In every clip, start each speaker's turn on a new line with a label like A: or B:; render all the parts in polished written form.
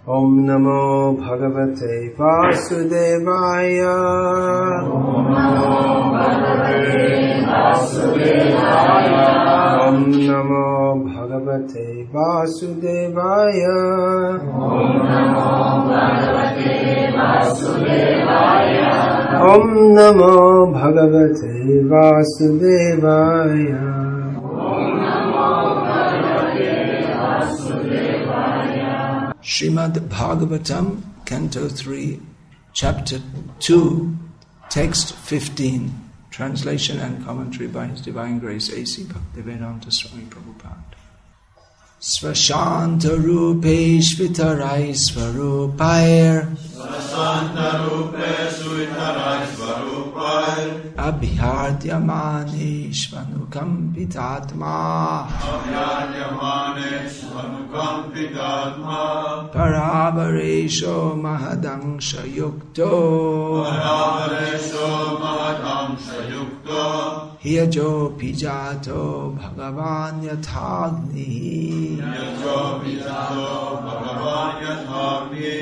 A: Om Namo Bhagavate Vasudevaya.
B: Om Namo Bhagavate Vasudevaya.
A: Om Namo Bhagavate Vasudevaya.
B: Om Namo Bhagavate Vasudevaya.
A: Om Namo Bhagavate Vasudevaya. Srimad Bhagavatam, Canto 3, Chapter 2, Text 15, Translation and Commentary by His Divine Grace A.C. Bhaktivedanta Swami Prabhupada. Svashanta Rupeshvitarai Svarupair
C: Svashanta Rupeshvitarai Svarupair
A: Abhyadyamane Shvanukampitatma
C: Abhyadyamane Shvanukampitatma
A: Paravaresho Mahadangsha Yukto
C: Paravaresho Mahadangsha Yukto
A: Hiyajo Pijato Bhagavan Yathagni
C: Hiyajo Pijato Bhagavan Yathagni.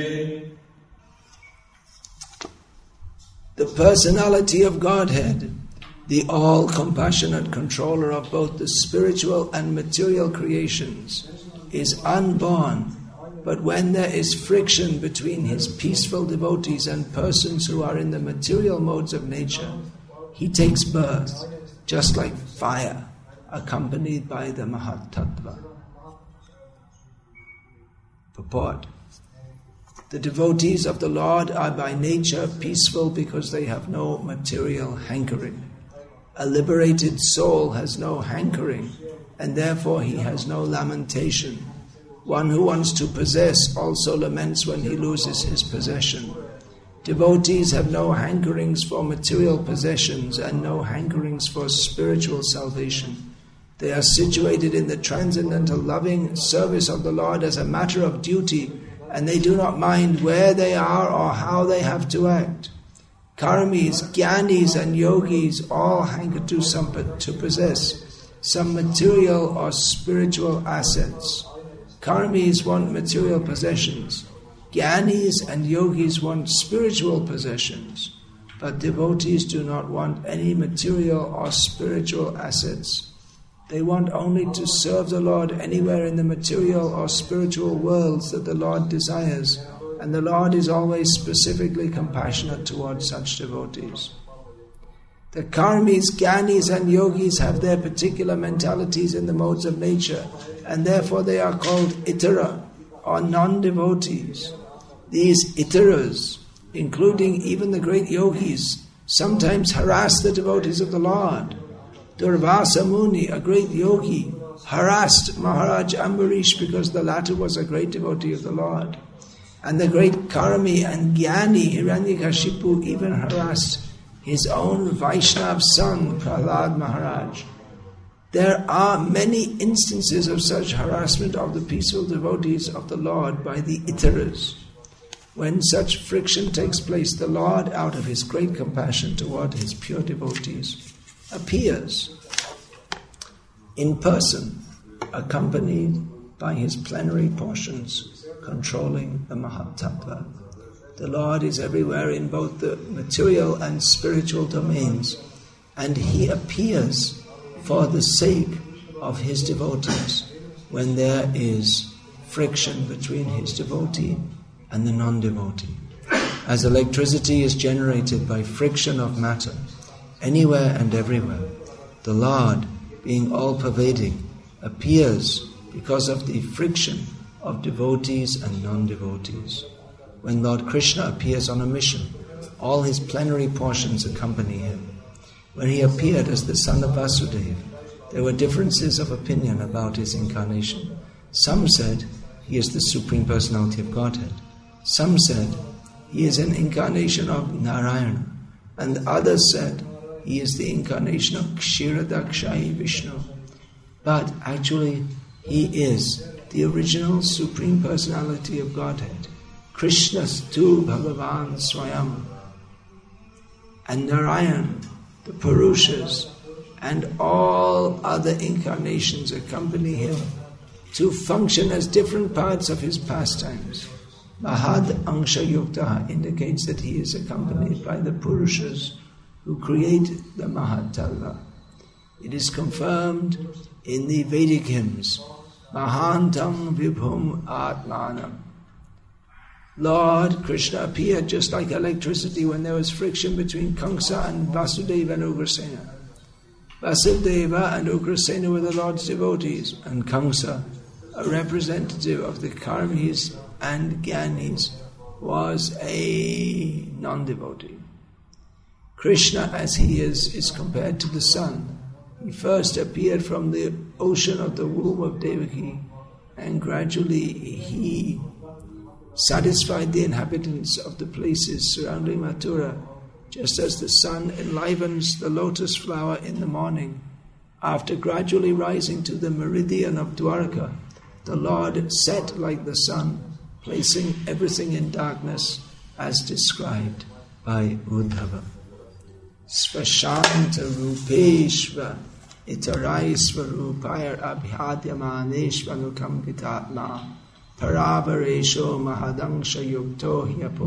A: The personality of Godhead, the all-compassionate controller of both the spiritual and material creations, is unborn, but when there is friction between His peaceful devotees and persons who are in the material modes of nature, He takes birth, just like fire, accompanied by the Mahat Tattva. Purport. The devotees of the Lord are by nature peaceful because they have no material hankering. A liberated soul has no hankering, and therefore he has no lamentation. One who wants to possess also laments when he loses his possession. Devotees have no hankerings for material possessions and no hankerings for spiritual salvation. They are situated in the transcendental loving service of the Lord as a matter of duty, and they do not mind where they are or how they have to act. Karmis, Jnanis and Yogis all hanker to possess some material or spiritual assets. Karmis want material possessions. Jnanis and Yogis want spiritual possessions. But devotees do not want any material or spiritual assets. They want only to serve the Lord anywhere in the material or spiritual worlds that the Lord desires, and the Lord is always specifically compassionate towards such devotees. The Karmis, Jnanis and Yogis have their particular mentalities in the modes of nature, and therefore they are called Itara, or non-devotees. These Itaras, including even the great Yogis, sometimes harass the devotees of the Lord. Durvasa Muni, a great yogi, harassed Maharaj Ambarish because the latter was a great devotee of the Lord. And the great Karmi and Jnani Hiranyakashipu even harassed his own Vaishnav son, Prahlad Maharaj. There are many instances of such harassment of the peaceful devotees of the Lord by the Itaras. When such friction takes place, the Lord, out of His great compassion toward His pure devotees, appears in person, accompanied by His plenary portions, controlling the Mahat Tattva. The Lord is everywhere in both the material and spiritual domains, and He appears for the sake of His devotees when there is friction between His devotee and the non-devotee. As electricity is generated by friction of matter, anywhere and everywhere, the Lord, being all-pervading, appears because of the friction of devotees and non-devotees. When Lord Krishna appears on a mission, all His plenary portions accompany Him. When He appeared as the son of Vasudeva, there were differences of opinion about His incarnation. Some said He is the Supreme Personality of Godhead. Some said He is an incarnation of Narayana. And others said He is the incarnation of Kshiradakshai Vishnu. But actually, He is the original Supreme Personality of Godhead, Krishnastu Bhagavan Swayam. And Narayan, the Purushas, and all other incarnations accompany Him to function as different parts of His pastimes. Mahad Angsha Yukta indicates that he is accompanied by the Purushas who create the Mahatalla. It is confirmed in the Vedic hymns, Mahantam Vibhum Atmanam. Lord Krishna appeared just like electricity when there was friction between Kamsa and Vasudeva and Ugrasena. Vasudeva and Ugrasena were the Lord's devotees, and Kamsa, a representative of the Karmis and Gyanis, was a non-devotee. Krishna, as he is compared to the sun. He first appeared from the ocean of the womb of Devaki, and gradually he satisfied the inhabitants of the places surrounding Mathura, just as the sun enlivens the lotus flower in the morning. After gradually rising to the meridian of Dwarka, the Lord set like the sun, placing everything in darkness, as described by Uddhava. Svashanta Rupeshva Itaraisva Rupayar Abhyadyamanesva Nukampitatma Paravaresho Mahadangsha Yukto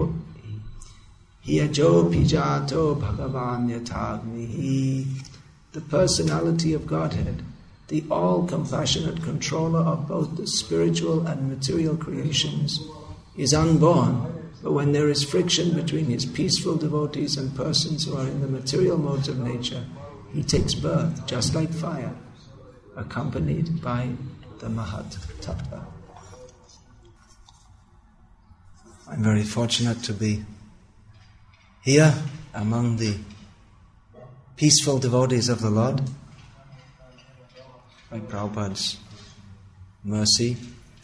A: Hiyajo Pijato Bhagavan Yatagnihi. The personality of Godhead, the all-compassionate controller of both the spiritual and material creations, is unborn, but when there is friction between his peaceful devotees and persons who are in the material modes of nature, he takes birth, just like fire, accompanied by the Mahat Tattva. I'm very fortunate to be here among the peaceful devotees of the Lord. By Prabhupada's mercy,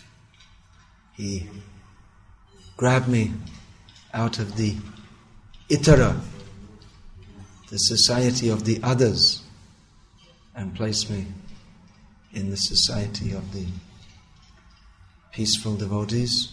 A: he grabbed me out of the Itara, the society of the others, and placed me in the society of the peaceful devotees.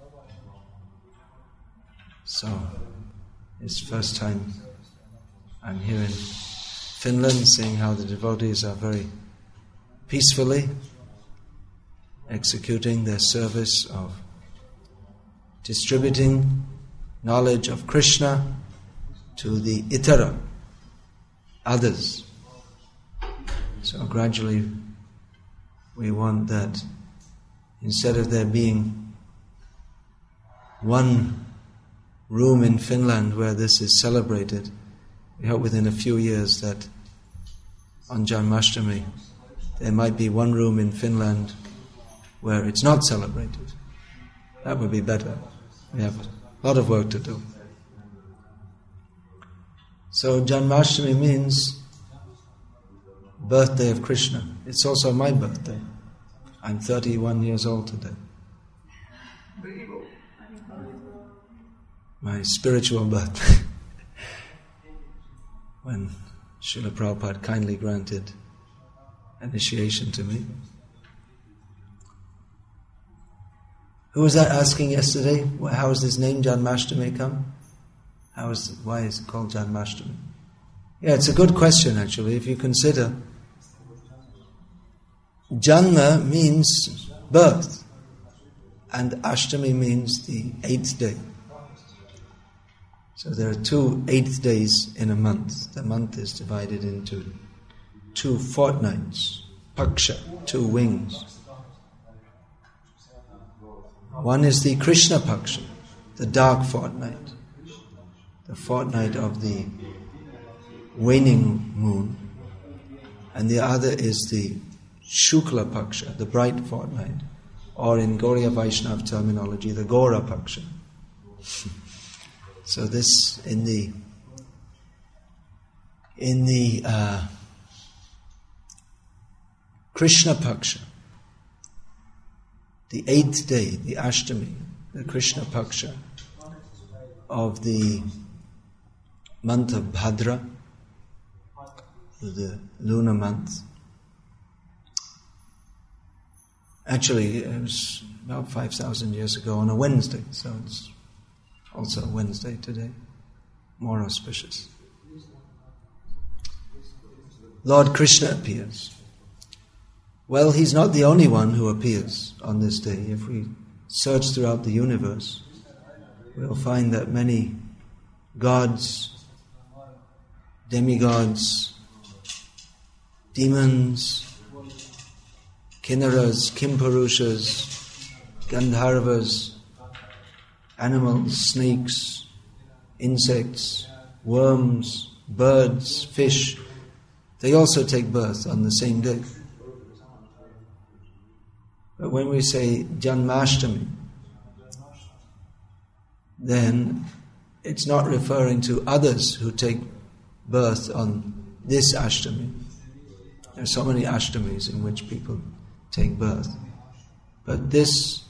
A: So, it's the first time I'm here in Finland, seeing how the devotees are very peacefully executing their service of distributing knowledge of Krishna to the Itara, others. So gradually we want that instead of there being one room in Finland where this is celebrated, we hope within a few years that on Janmashtami there might be one room in Finland where it's not celebrated. That would be better. We have a lot of work to do. So Janmashtami means birthday of Krishna. It's also my birthday. I'm 31 years old today. My spiritual birthday. When Srila Prabhupada kindly granted initiation to me. Who was that asking yesterday? How is this name Janmashtami come? Why is it called Janmashtami? Yeah, it's a good question actually. If you consider, Janma means birth, and Ashtami means the 8th day. So there are 2 8th days in a month. The month is divided into 2 fortnights, paksha, 2 wings. One is the Krishna paksha, the dark fortnight, the fortnight of the waning moon, and the other is the Shukla paksha, the bright fortnight, or in Gauriya Vaishnava terminology, the Gora paksha. So this in the Krishna paksha, the 8th day, the Ashtami, the Krishna paksha of the month of Bhadra, the lunar month. Actually, it was about 5,000 years ago on a Wednesday, so it's also a Wednesday today, more auspicious. Lord Krishna appears. Well, he's not the only one who appears on this day. If we search throughout the universe, we'll find that many gods, demigods, demons, kinnaras, kimpurushas, gandharvas, animals, snakes, insects, worms, birds, fish, they also take birth on the same day. But when we say Janmashtami, then it's not referring to others who take birth on this Ashtami. There are so many Ashtamis in which people take birth. But this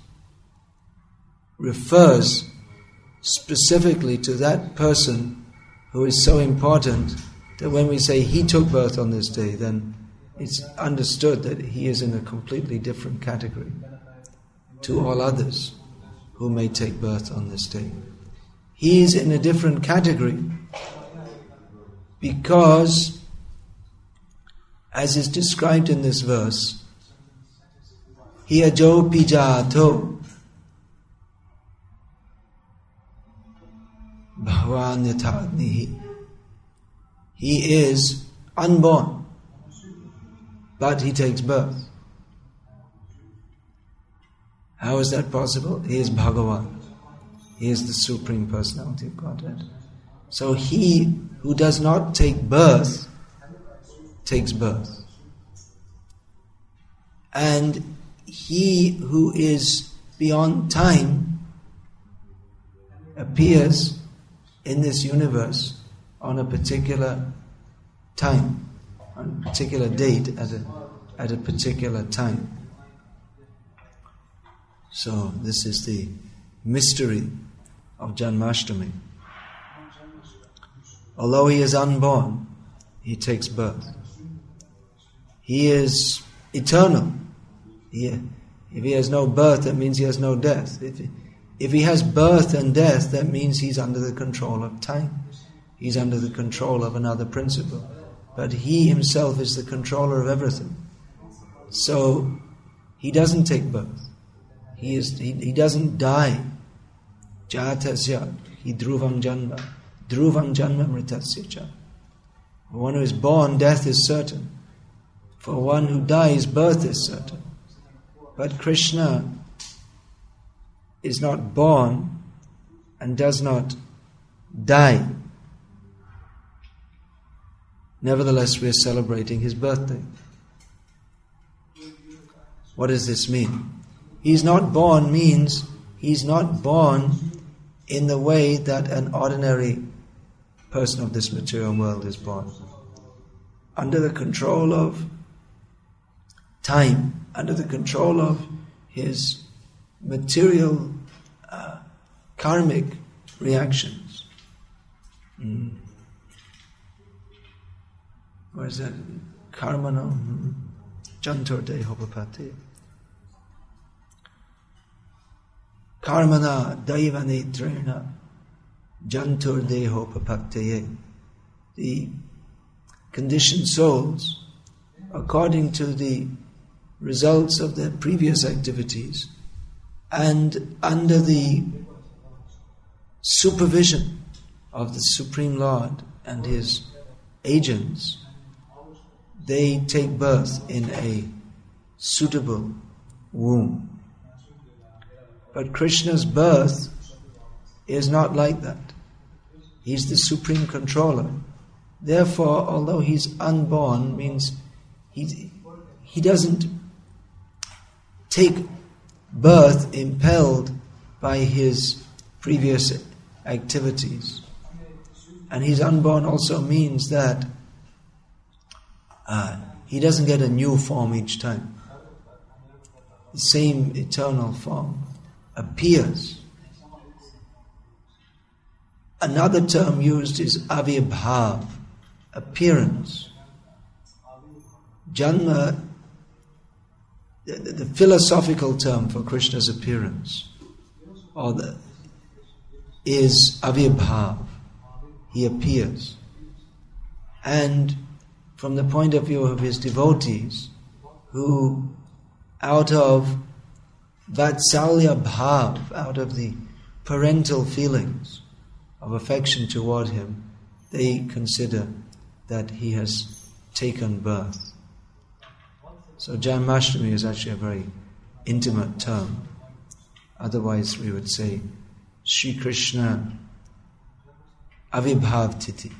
A: refers specifically to that person who is so important that when we say he took birth on this day, then it's understood that he is in a completely different category to all others who may take birth on this day. He is in a different category because, as is described in this verse, hiyajo pijato bhavan yatadnihi. He is unborn, but he takes birth. How is that possible? He is Bhagavan. He is the Supreme Personality of Godhead. So he who does not take birth takes birth. And he who is beyond time appears in this universe on a particular time, on a particular date, at a particular time. So this is the mystery of Janmashtami. Although he is unborn, he takes birth. He is eternal. If he has no birth, that means he has no death. If he has birth and death, that means he's under the control of time. He's under the control of another principle. But he himself is the controller of everything. So he doesn't take birth. He doesn't die. Jatasya, he dhruvam janma. Dhruvam janma mritasya cha. For one who is born, death is certain. For one who dies, birth is certain. But Krishna is not born and does not die. Nevertheless, we are celebrating his birthday. What does this mean? He's not born means he's not born in the way that an ordinary person of this material world is born. Under the control of time, under the control of his material karmic reactions. Where is that? Karmano jantur dehopapati. Karmana daivanetrena jantur dehopapataye. The conditioned souls, according to the results of their previous activities and under the supervision of the Supreme Lord and his agents, they take birth in a suitable womb. But Krishna's birth is not like that. He's the supreme controller. Therefore, although he's unborn, means he doesn't take birth impelled by his previous activities. And he's unborn also means that he doesn't get a new form each time. The same eternal form appears. Another term used is avirbhav, appearance. Janma, the philosophical term for Krishna's appearance, is avirbhav. He appears. And from the point of view of his devotees, who out of Vatsalya Bhav, out of the parental feelings of affection toward him, they consider that he has taken birth. So Janmashtami is actually a very intimate term. Otherwise we would say Sri Krishna Avibhav Titi.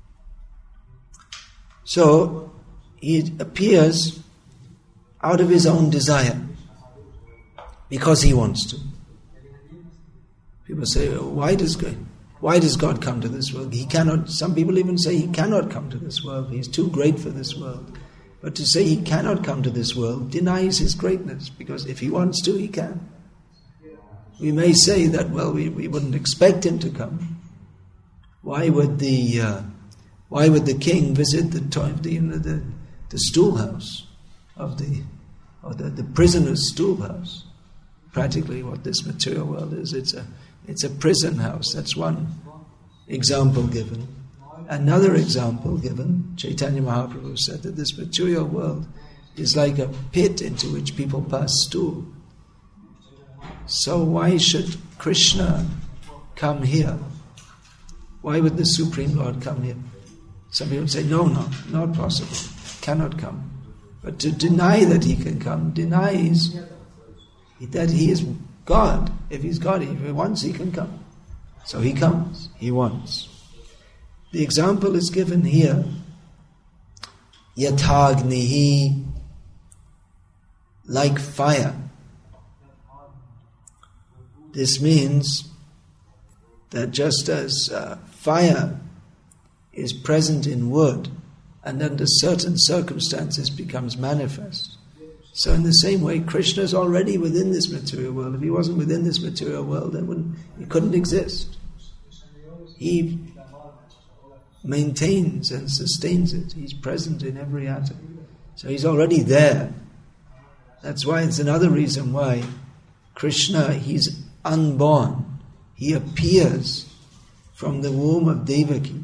A: So he appears out of his own desire because he wants to. People say, why does God come to this world? He cannot. Some people even say he cannot come to this world. He's too great for this world. But to say he cannot come to this world denies his greatness, because if he wants to, he can. We may say that, well, we wouldn't expect him to come. Why would the king visit the stool house of the prisoner's stool house? Practically, what this material world is, it's a prison house. That's one example given. Another example given, Chaitanya Mahaprabhu said that this material world is like a pit into which people pass stool. So why should Krishna come here? Why would the Supreme Lord come here? Some people say, no, not possible, cannot come. But to deny that he can come denies that he is God. If he's God, if he wants, he can come. So he comes, he wants. The example is given here, Yathagnihi, like fire. This means that just as fire is present in wood and under certain circumstances becomes manifest, so in the same way, Krishna is already within this material world. If he wasn't within this material world, then he couldn't exist. He maintains and sustains it. He's present in every atom. So he's already there. That's why it's another reason why Krishna, he's unborn. He appears from the womb of Devaki.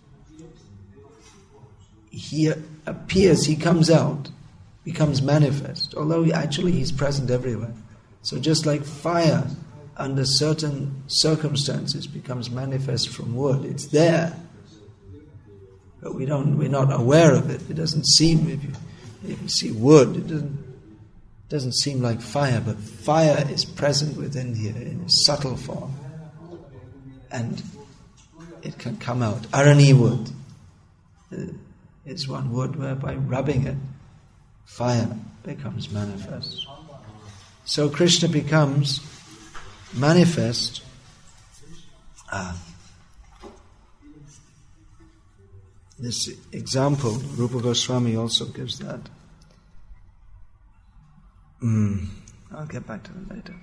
A: He appears, he comes out, becomes manifest, although he's present everywhere. So just like fire under certain circumstances becomes manifest from wood, it's there, but we're not aware of it. It doesn't seem, if you see wood, it doesn't seem like fire, but fire is present within here in a subtle form, and it can come out. Arani wood is one wood where by rubbing it, fire becomes manifest. So Krishna becomes manifest. This example, Rupa Goswami also gives that. I'll get back to that later.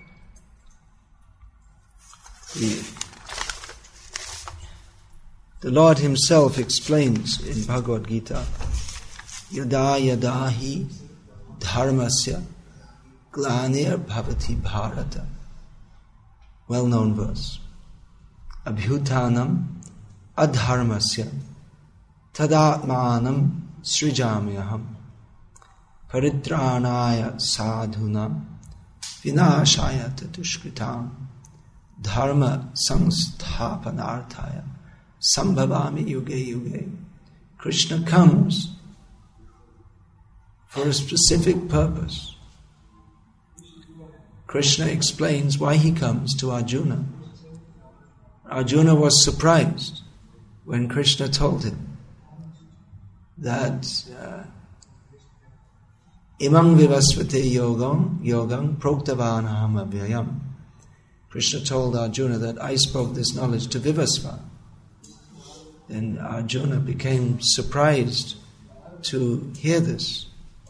A: The Lord himself explains in Bhagavad Gita, Yada yada hi dharmasya glanir bhavati bharata. Well-known verse. Abhyutanam adharmasya tadatmanam srijamyaham paritranaya sadhunam vinashaya tatushkritam dharma samsthapanarthaya sambhavami yuge yuge. Krishna comes for a specific purpose. Krishna explains why he comes to Arjuna. Arjuna was surprised when Krishna told him that imam vivasvate yogam proktavanaham avyayam. Krishna told Arjuna that I spoke this knowledge to Vivasva. Then Arjuna became surprised to hear this.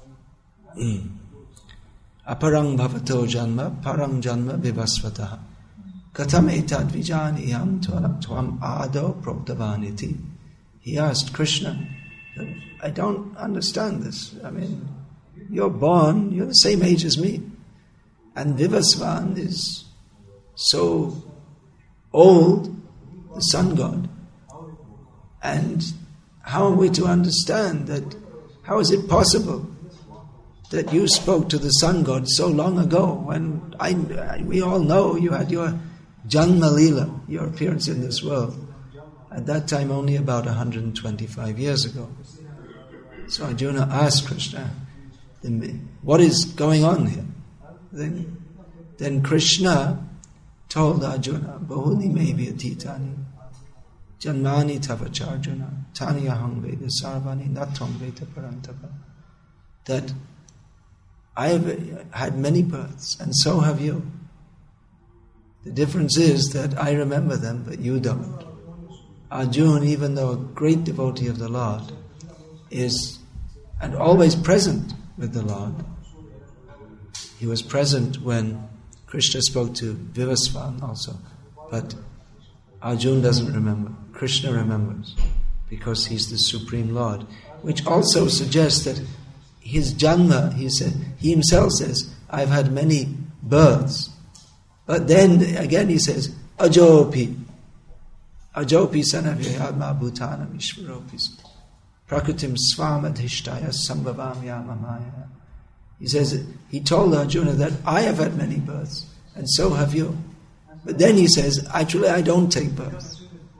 A: Aparang bhavato janma parang janma vivasvataha katam etad vijaniyam tvam ado proktavaniti. He asked Krishna, I don't understand this. I mean, you're born, you're the same age as me, and Vivasvan is so old, the sun god, and how are we to understand that? How is it possible that you spoke to the sun god so long ago, when we all know you had your Janma Lila, your appearance in this world, at that time only about 125 years ago. So Arjuna asked Krishna, what is going on here? Then Krishna told Arjuna, Bahuni me vyatitani, janmani tavacharjuna, tani aham veda sarvani natam veda parantapa. That I have had many births, and so have you. The difference is that I remember them, but you don't. Arjuna, even though a great devotee of the Lord, is and always present with the Lord. He was present when Krishna spoke to Vivasvan also, but Arjuna doesn't remember. Krishna remembers, because he's the Supreme Lord, which also suggests that his janma, he himself says, I've had many births. But then again he says, Ajopi sanavyayadma bhutanam ishvaropis prakritim svamadhishtaya sambhavam yamamaya. He says, he told Arjuna that I have had many births, and so have you. But then he says, actually I don't take birth.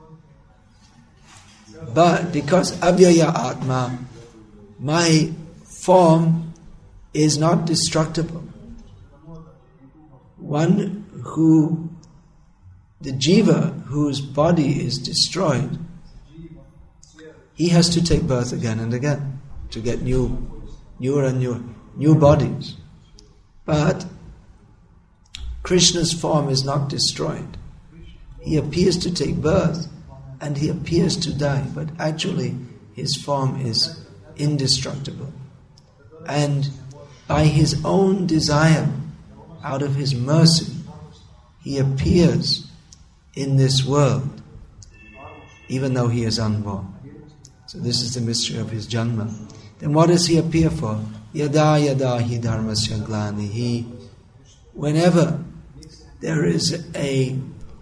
A: But because avyaya atma, my form is not destructible. The jiva whose body is destroyed, he has to take birth again and again to get newer and new bodies. But Krishna's form is not destroyed. He appears to take birth and he appears to die, but actually his form is indestructible. And by his own desire, out of his mercy, he appears in this world, even though he is unborn. So this is the mystery of his janma. Then what does he appear for? Yada yada hi dharmasya glani. Whenever there is a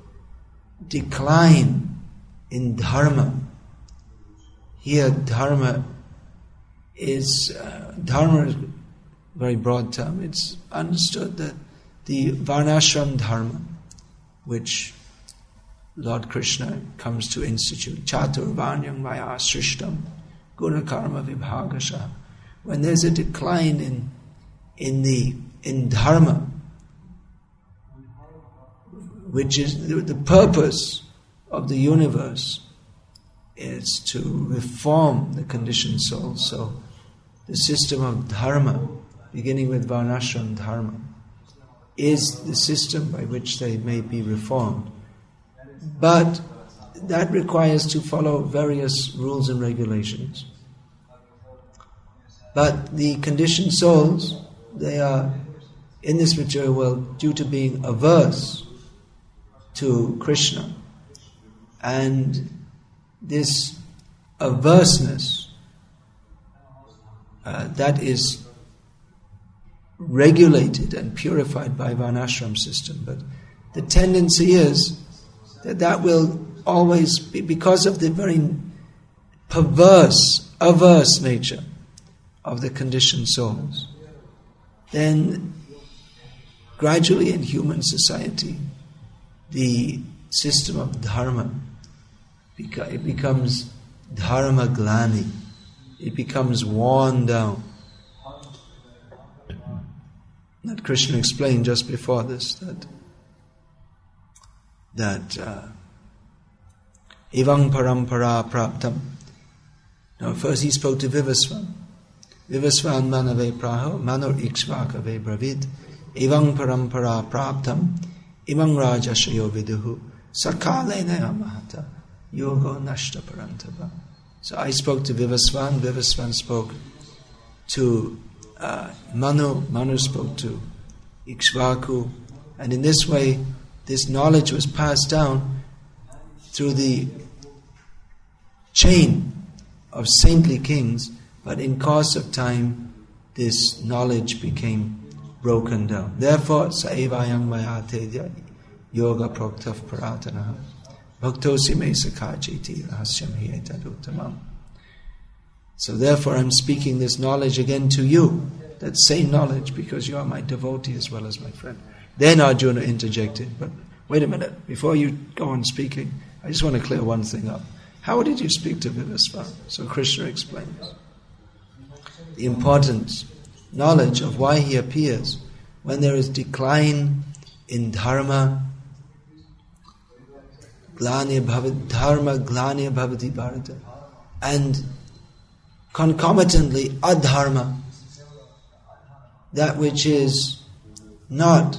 A: decline in dharma, here dharma is a very broad term. It's understood that the varnashram dharma, which Lord Krishna comes to institute, chatur varnyam maya srishtam guna karma vibhagasha. When there's a decline in dharma, which is the purpose of the universe, is to reform the conditioned soul. So the system of dharma, beginning with varnashram dharma, is the system by which they may be reformed. But that requires to follow various rules and regulations. But the conditioned souls, they are in this material world due to being averse to Krishna. And this averseness, that is regulated and purified by Varnashram system. But the tendency is that will always be, because of the very perverse, averse nature of the conditioned souls, then gradually in human society, the system of dharma, it becomes dharma glani. It becomes worn down. That Krishna explained just before this, that evang parampara praptam. Now first he spoke to Vivasvan. Vivasvan manave praho, manor ikshvakave bravid, evang parampara praptam, imang rajashayo viduhu, sakalena mahata, yogo nashta parantava. So I spoke to Vivasvan, Vivasvan spoke to Manu, Manu spoke to Ikshvaku, and in this way this knowledge was passed down through the chain of saintly kings, but in course of time this knowledge became broken down. Therefore, saevayam mayate yoga proktav paratana bhaktosi me sakachiti rahasyam hi etaduttamam. So therefore I'm speaking this knowledge again to you, that same knowledge, because you are my devotee as well as my friend. Then Arjuna interjected, but Wait a minute, before you go on speaking, I just want to clear one thing up. How did you speak to Vivasvara? So Krishna explains the importance, knowledge of why he appears when there is decline in dharma, dharma glani bhavati bharata, and concomitantly adharma, that which is not,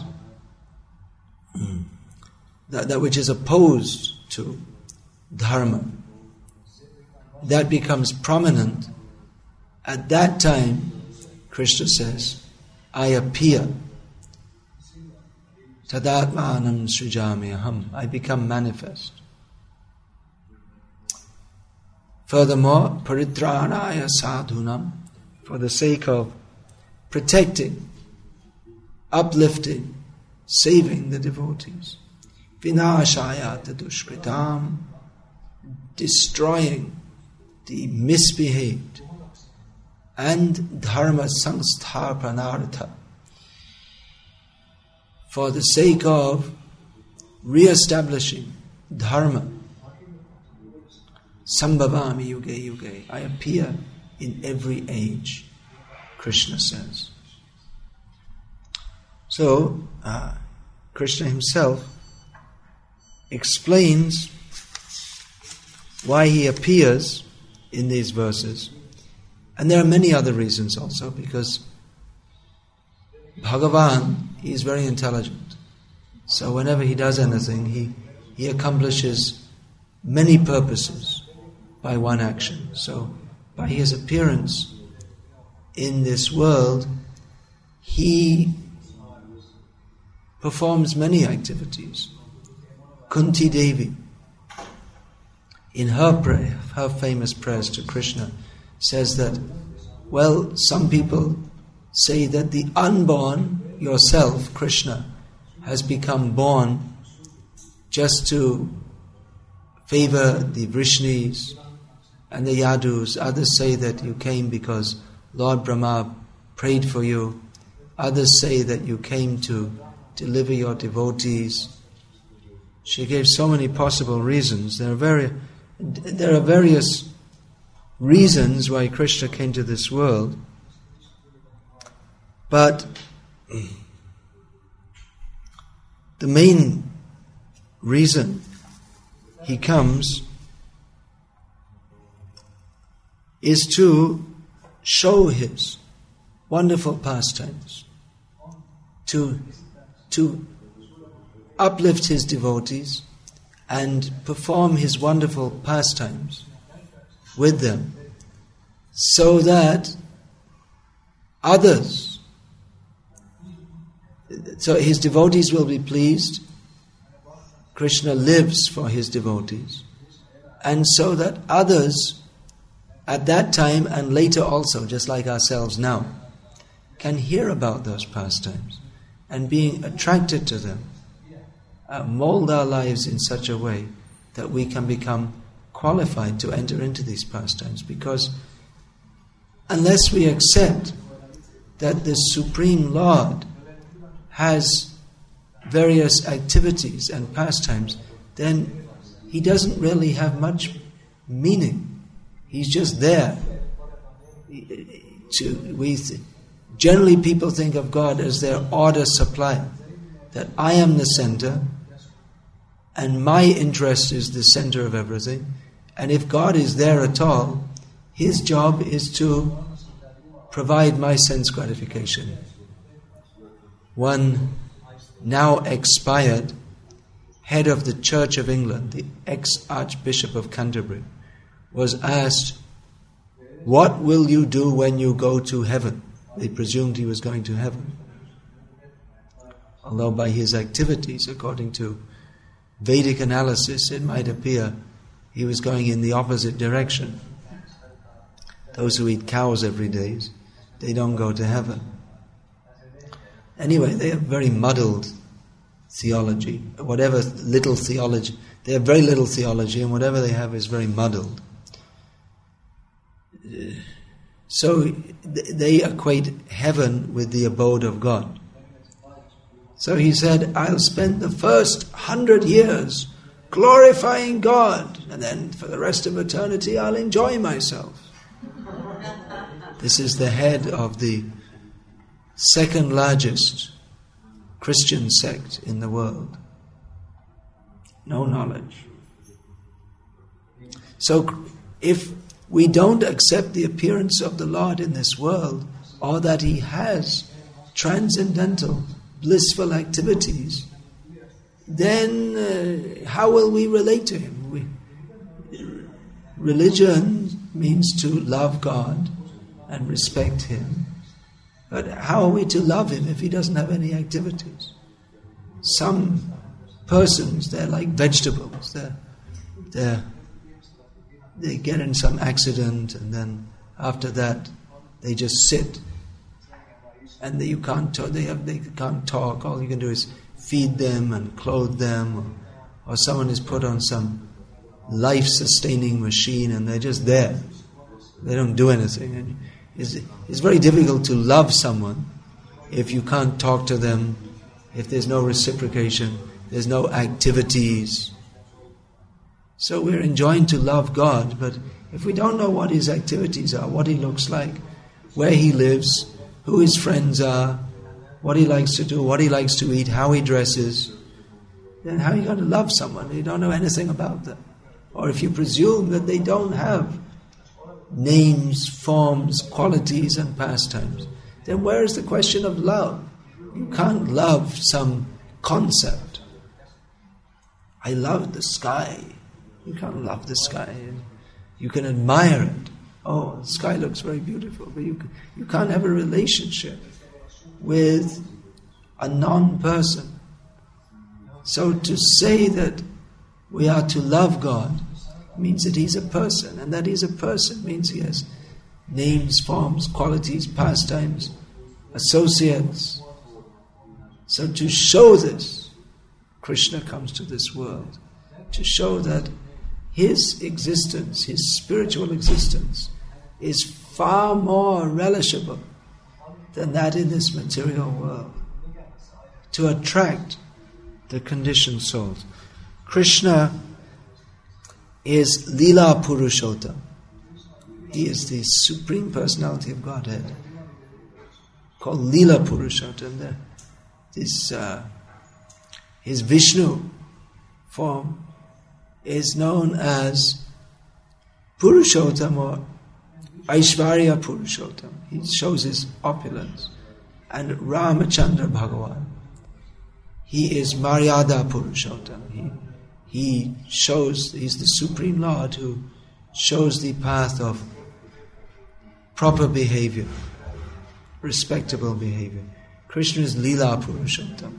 A: that which is opposed to dharma, that becomes prominent. At that time, Krishna says, I appear. Tadatmanam srijami aham. I become manifest. Furthermore, paritranaya sadhunam, for the sake of protecting, uplifting, saving the devotees. Vinashayata dushkritam, destroying the misbehaved. And dharma samsthapanartha, for the sake of re-establishing dharma. Sambhavami yuge yuge, I appear in every age, Krishna says. So, Krishna himself explains why he appears in these verses. And there are many other reasons also, because Bhagavan, he is very intelligent. So whenever he does anything, he accomplishes many purposes by one action. So by his appearance in this world, he performs many activities. Kunti Devi, in her famous prayers to Krishna, says that, well, some people say that the unborn, yourself, Krishna, has become born just to favor the Vrishnis and the Yadus. Others say that you came because Lord Brahma prayed for you. Others say that you came to deliver your devotees. She gave so many possible reasons. There are various reasons why Krishna came to this world, but the main reason he comes is to show his wonderful pastimes, to uplift his devotees and perform his wonderful pastimes with them, so that others, so his devotees will be pleased. Krishna lives for his devotees, and so that others at that time and later also, just like ourselves now, can hear about those pastimes and being attracted to them, mold our lives in such a way that we can become qualified to enter into these pastimes. Because unless we accept that the Supreme Lord has various activities and pastimes, then he doesn't really have much meaning. He's just there. Generally people think of God as their order supplier, that I am the center and my interest is the center of everything. And if God is there at all, his job is to provide my sense gratification. One now expired head of the Church of England, the ex-Archbishop of Canterbury, was asked, what will you do when you go to heaven? They presumed he was going to heaven. Although by his activities, according to Vedic analysis, it might appear he was going in the opposite direction. Those who eat cows every day, they don't go to heaven. Anyway, they have very muddled theology. Whatever little theology, they have very little theology, and whatever they have is very muddled. So they equate heaven with the abode of God. So he said, I'll spend the first 100 years glorifying God, and then for the rest of eternity I'll enjoy myself. This is the head of the second largest Christian sect in the world. No knowledge. So if we don't accept the appearance of the Lord in this world, or that He has transcendental, blissful activities, then how will we relate to Him? Religion means to love God and respect Him. But how are we to love Him if He doesn't have any activities? Some persons, they're like vegetables. They get in some accident, and then after that they just sit. And you can't talk, they can't talk. All you can do is feed them and clothe them, or someone is put on some life-sustaining machine and they're just there. They don't do anything. And it's very difficult to love someone if you can't talk to them, if there's no reciprocation, there's no activities. So we're enjoined to love God, but if we don't know what His activities are, what He looks like, where He lives, who His friends are, what He likes to do, what He likes to eat, how He dresses, then how are you going to love someone if you don't know anything about them? Or if you presume that they don't have names, forms, qualities and pastimes, then where is the question of love? You can't love some concept. I love the sky. You can't love the sky. You can admire it. Oh, the sky looks very beautiful, but you can't have a relationship with a non-person. So to say that we are to love God means that He's a person, and that He's a person means He has names, forms, qualities, pastimes, associates. So to show this, Krishna comes to this world, to show that His existence, His spiritual existence, is far more relishable than that in this material world, to attract the conditioned souls. Krishna is Lila Purushottam. He is the Supreme Personality of Godhead, called Lila Purushottam. His Vishnu form is known as Purushottam or Aishvarya Purushottam. He shows his opulence. And Ramachandra Bhagavan, he is Maryada Purushottam. He shows, he's the Supreme Lord who shows the path of proper behavior, respectable behavior. Krishna is Lila Purushottam.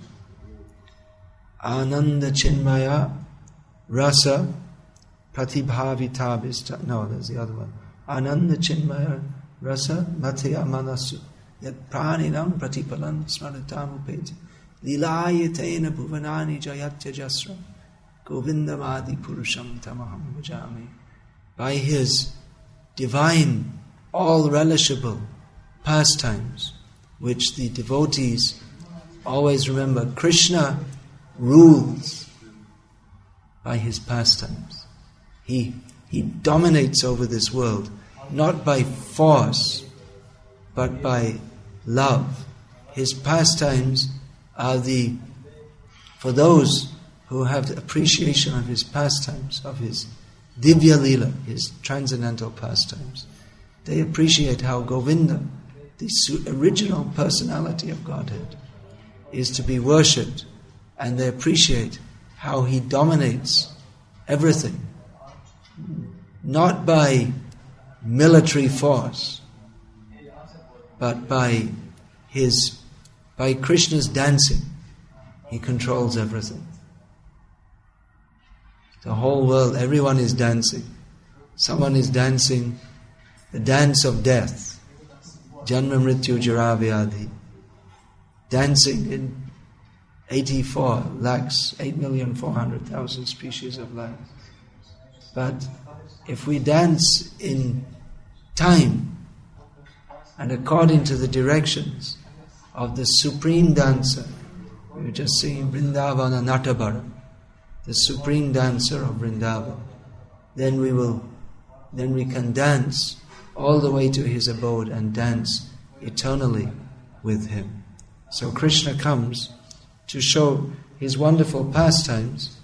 A: Ananda Chinmaya Rasa Pratibhavitabhista. No, there's the other one. Ananda Chinmaya Rasa Matya Manasu Yat Praninam Pratipalan Smaratam Upeti Lilayatena Bhuvanani Jayatya Jasra Govindamadi Purusham Tamaham Bhajami. By His divine, all-relishable pastimes, which the devotees always remember, Krishna rules by His pastimes. He dominates over this world, not by force, but by love. His pastimes are for those who have the appreciation of His pastimes, of His Divya Lila, His transcendental pastimes. They appreciate how Govinda, the original personality of Godhead, is to be worshipped, and they appreciate how He dominates everything, not by military force, but by Krishna's dancing. He controls everything. The whole world, everyone is dancing. Someone is dancing the dance of death, Janma Mrityu Jara Vyadhi, dancing in 8,400,000 species of life. But if we dance in time and according to the directions of the Supreme Dancer, We were just seeing Vrindavana Natabara, the supreme dancer of Vrindavan. Then we can dance all the way to his abode and dance eternally with him. So Krishna comes to show his wonderful pastimes.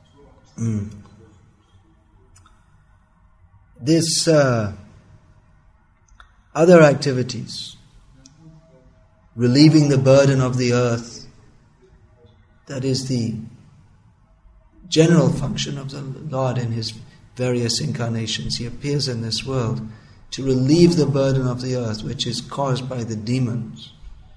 A: This other activities, relieving the burden of the earth, that is the general function of the Lord in his various incarnations. He appears in this world to relieve the burden of the earth, which is caused by the demons.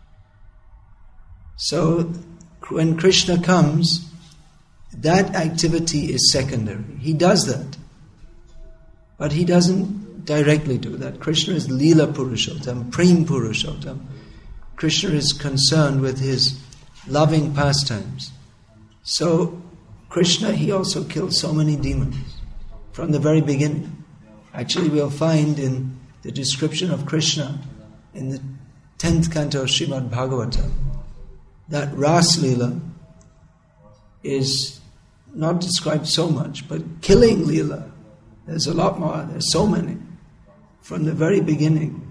A: So when Krishna comes, that activity is secondary. He does that, but he doesn't directly do that. Krishna is Leela Purushottam, Prem Purushottam. Krishna is concerned with his loving pastimes. So Krishna, he also killed so many demons from the very beginning. Actually, we'll find in the description of Krishna in the 10th canto of Srimad Bhagavatam that Ras Leela is not described so much, but killing Leela, there's a lot more, there's so many. From the very beginning,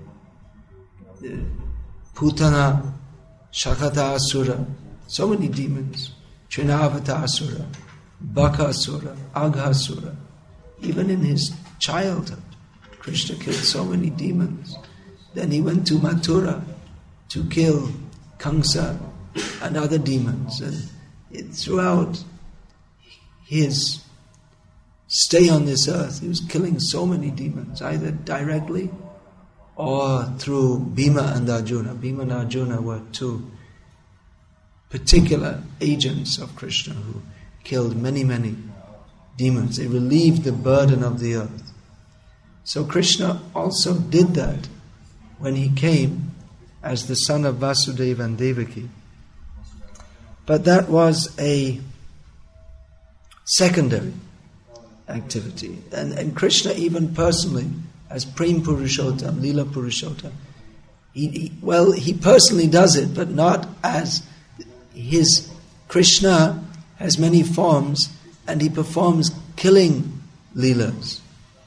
A: Putana, Shakata Asura, so many demons, Trinavata Asura, Baka Asura, Agha Asura. Even in his childhood, Krishna killed so many demons. Then he went to Mathura to kill Kamsa and other demons. And throughout his stay on this earth, he was killing so many demons, either directly or through Bhima and Arjuna. Bhima and Arjuna were two particular agents of Krishna who killed many, many demons. They relieved the burden of the earth. So Krishna also did that when he came as the son of Vasudeva and Devaki. But that was a secondary activity. And Krishna even personally, as Prem Purushottam, Leela Purushottam, he personally does it, but not as his. Krishna has many forms, and he performs killing leelas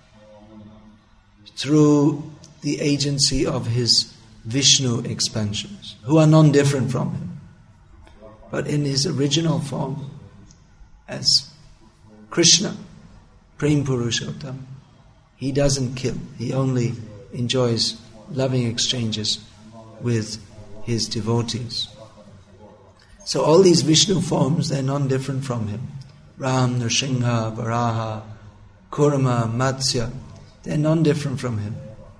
A: through the agency of his Vishnu expansions, who are non-different from him. But in his original form, as Krishna, Prem Purushottam, he doesn't kill. He only enjoys loving exchanges with his devotees. So all these Vishnu forms, they're non-different from him. Ram, Nrsimha, Varaha, Kurma, Matsya, they're non-different from him.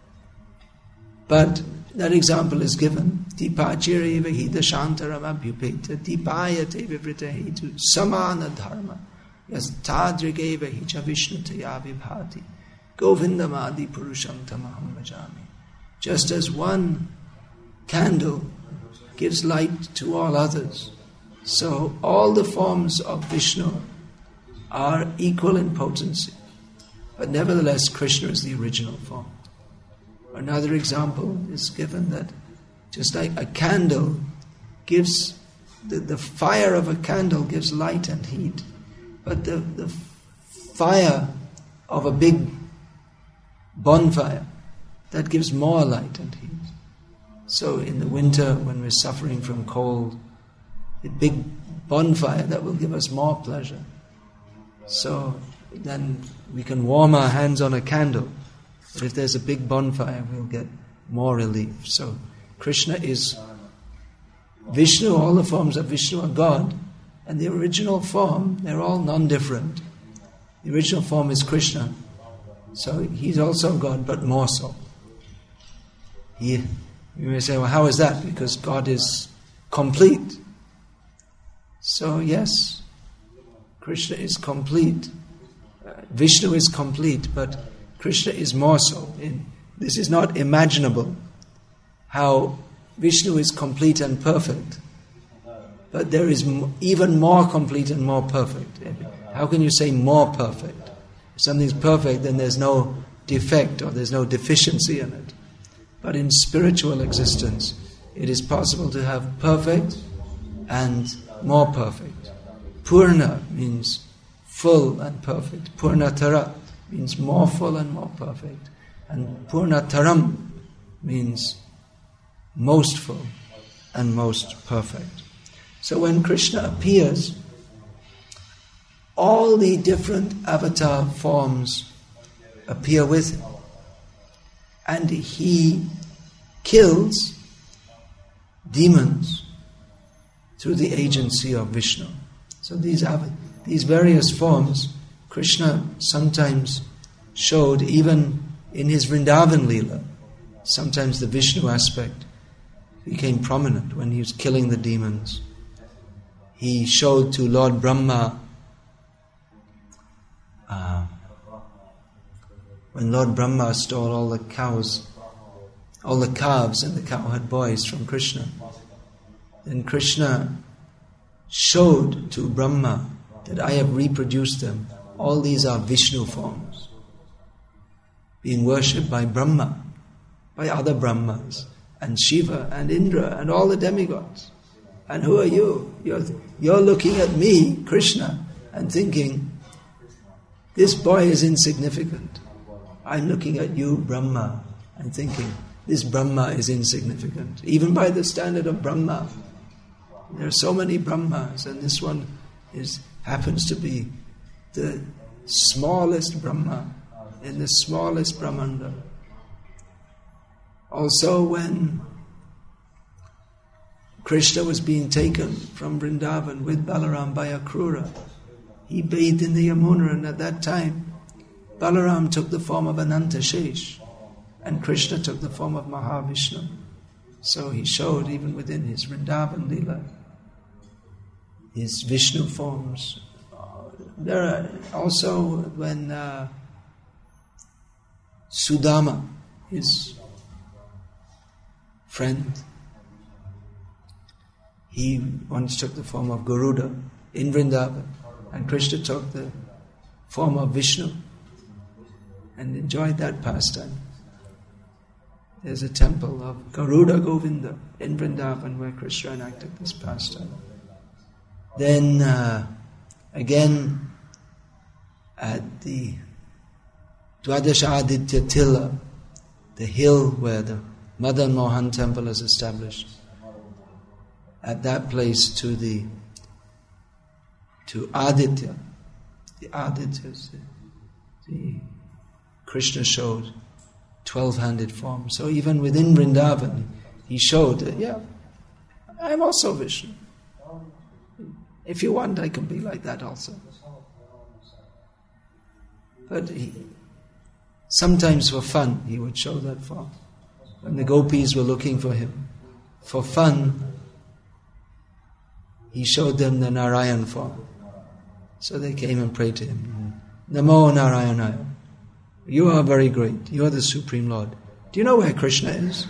A: But that example is given. Dipachireva hi dashantaram abhyupeta dipayate vivrita hetu samana dharma yas tadrigeva hi cha vishnutaya vibhati govindamadi purusham tamaham bhajami. Just as one candle gives light to all others, so all the forms of Vishnu are equal in potency. But nevertheless, Krishna is the original form. Another example is given that just like a candle gives, the fire of a candle gives light and heat, but the fire of a big bonfire, that gives more light and heat. So in the winter, when we're suffering from cold, a big bonfire, that will give us more pleasure. So then we can warm our hands on a candle, but if there's a big bonfire, we'll get more relief. So Krishna is Vishnu, all the forms of Vishnu are God, and the original form, they're all non-different. The original form is Krishna, so he's also God, but more so. You may say, well, how is that? Because God is complete. So yes, Krishna is complete. Vishnu is complete, but Krishna is more so. This is not imaginable, how Vishnu is complete and perfect, but there is even more complete and more perfect. How can you say more perfect? If something's perfect, then there's no defect or there's no deficiency in it. But in spiritual existence, it is possible to have perfect and more perfect. Purna means full and perfect. Purnatara means more full and more perfect. And Purnataram means most full and most perfect. So when Krishna appears, all the different avatar forms appear with him. And he kills demons through the agency of Vishnu. So these various forms, Krishna sometimes showed even in his Vrindavan Leela. Sometimes the Vishnu aspect became prominent when he was killing the demons. He showed to Lord Brahma, when Lord Brahma stole all the calves and the cowherd boys from Krishna, then Krishna showed to Brahma that I have reproduced them. All these are Vishnu forms, being worshipped by Brahma, by other Brahmas, and Shiva and Indra and all the demigods. And who are you? You're looking at me, Krishna, and thinking, this boy is insignificant. I'm looking at you, Brahma, and thinking, this Brahma is insignificant. Even by the standard of Brahma. There are so many Brahmas, and this one happens to be the smallest Brahma in the smallest Brahmanda. Also, when Krishna was being taken from Vrindavan with Balaram by Akrura, he bathed in the Yamuna, and at that time Balaram took the form of Ananta Shesh and Krishna took the form of Mahavishnu. So he showed even within his Vrindavan Leela his Vishnu forms. There are also when Sudama, his friend, he once took the form of Garuda in Vrindavan, and Krishna took the form of Vishnu and enjoyed that pastime. There's a temple of Garuda Govinda in Vrindavan where Krishna enacted this pastime. Then again at the Dwadasha Aditya Tilla, the hill where the Madan Mohan temple is established, at that place to Aditya, the Adityas, the Krishna showed 12-handed form. So even within Vrindavan, he showed that, I'm also Vishnu. If you want, I can be like that also. But sometimes for fun, he would show that form. When the gopis were looking for him, for fun, he showed them the Narayan form. So they came and prayed to him. Namo Narayanaya. You are very great. You are the Supreme Lord. Do you know where Krishna is?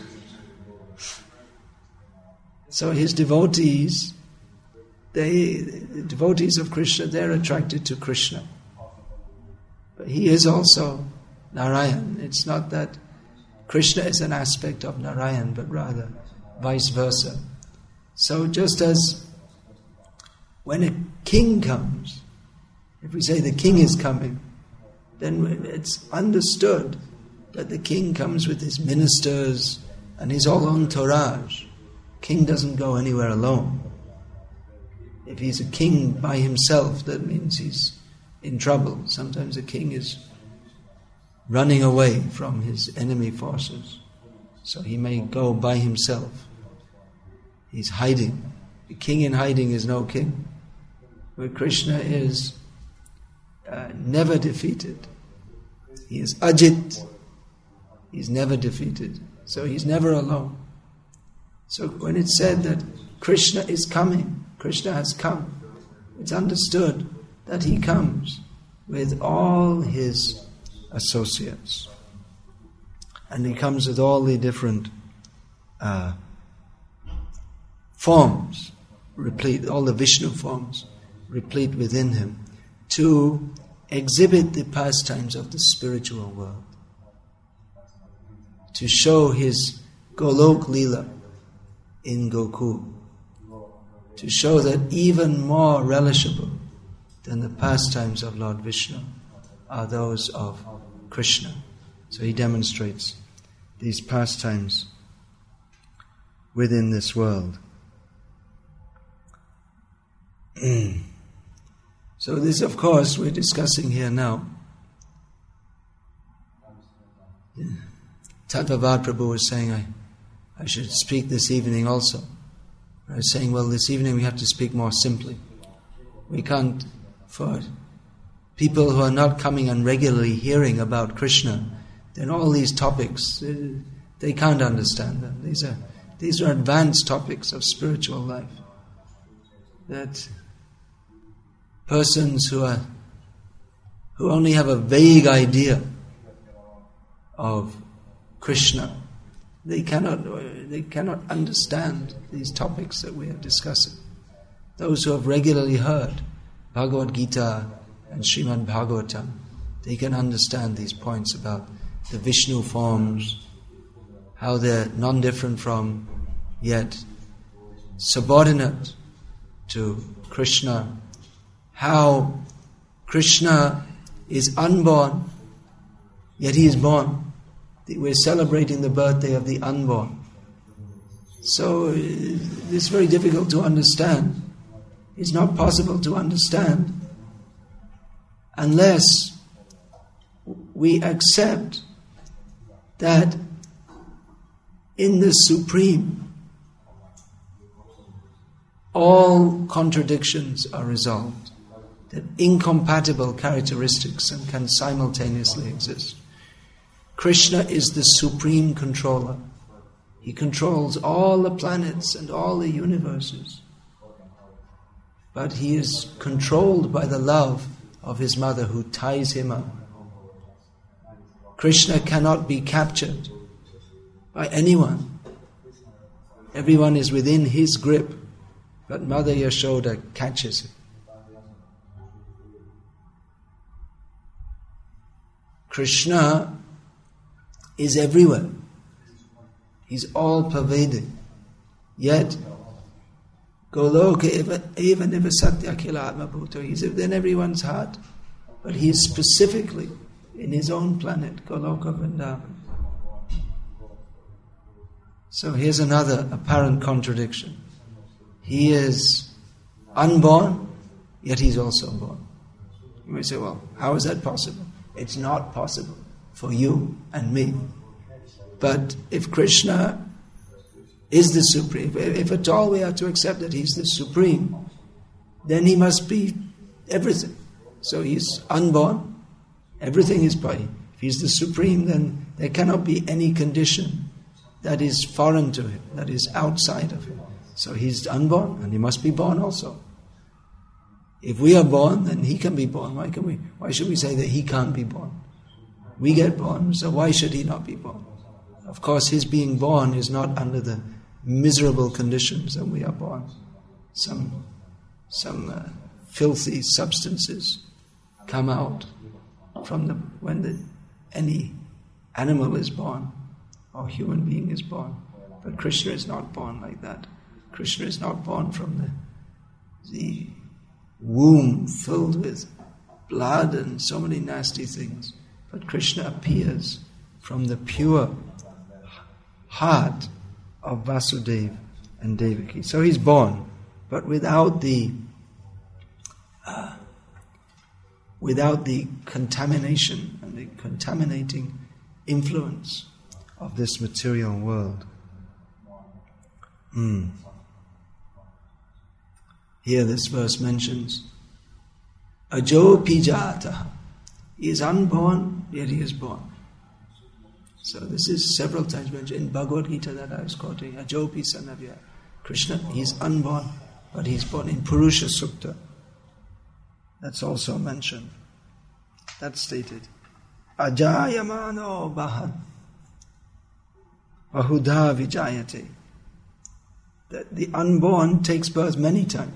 A: So his devotees, the devotees of Krishna, they're attracted to Krishna. But he is also Narayan. It's not that Krishna is an aspect of Narayan, but rather vice versa. So just as when a king comes, if we say the king is coming, then it's understood that the king comes with his ministers and his whole entourage. King doesn't go anywhere alone. If he's a king by himself, that means he's in trouble. Sometimes a king is running away from his enemy forces. So he may go by himself. He's hiding. A king in hiding is no king. Where Krishna is never defeated. He is Ajit. He's never defeated. So he's never alone. So when it's said that Krishna is coming, Krishna has come, it's understood that he comes with all his associates. And he comes with all the different forms, replete, all the Vishnu forms, replete within him, to exhibit the pastimes of the spiritual world, to show his Golok Leela in Gokul, to show that even more relishable than the pastimes of Lord Vishnu are those of Krishna. So he demonstrates these pastimes within this world. So this, of course, we're discussing here now. Tattva Prabhu was saying I should speak this evening also. I was saying, well, this evening we have to speak more simply. We can't, for people who are not coming and regularly hearing about Krishna, then all these topics, they can't understand them. These are advanced topics of spiritual life. That persons who only have a vague idea of Krishna, they cannot understand these topics that we are discussing. Those who have regularly heard Bhagavad Gita and Srimad Bhagavatam, they can understand these points about the Vishnu forms, how they're non-different from, yet subordinate to Krishna, how Krishna is unborn, yet he is born. We're celebrating the birthday of the unborn. So it's very difficult to understand. It's not possible to understand unless we accept that in the Supreme, all contradictions are resolved, that incompatible characteristics can simultaneously exist. Krishna is the supreme controller. He controls all the planets and all the universes. But he is controlled by the love of his mother who ties him up. Krishna cannot be captured by anyone. Everyone is within his grip, but Mother Yashoda catches him. Krishna is everywhere. He's all-pervading. Yet, Goloka eva nivasatya khila atma bhuto. He's within everyone's heart. But he is specifically in his own planet, Goloka Vrindavan. So here's another apparent contradiction. He is unborn, yet he's also born. You may say, well, how is that possible? It's not possible for you and me. But if Krishna is the Supreme, if at all we are to accept that he's the Supreme, then he must be everything. So he's unborn, everything is by him. If he's the Supreme, then there cannot be any condition that is foreign to him, that is outside of him. So he's unborn, and he must be born also. If we are born, then he can be born. Why should we say that he can't be born? We get born, so why should he not be born? Of course, his being born is not under the miserable conditions that we are born. Some filthy substances come out from when any animal is born or human being is born. But Krishna is not born like that. Krishna is not born from the womb filled with blood and so many nasty things. But Krishna appears from the pure heart of Vasudeva and Devaki. So he's born, but without the contamination and the contaminating influence of this material world. Here this verse mentions Ajo Pijata. He is unborn, yet he is born. So this is several times mentioned in Bhagavad Gita that I was quoting. Ajo Pisanavya. Krishna, he is unborn, but he is born in Purusha Sukta. That's also mentioned. That's stated. Ajayamano Bahan Bahudha Vijayate. That the unborn takes birth many times.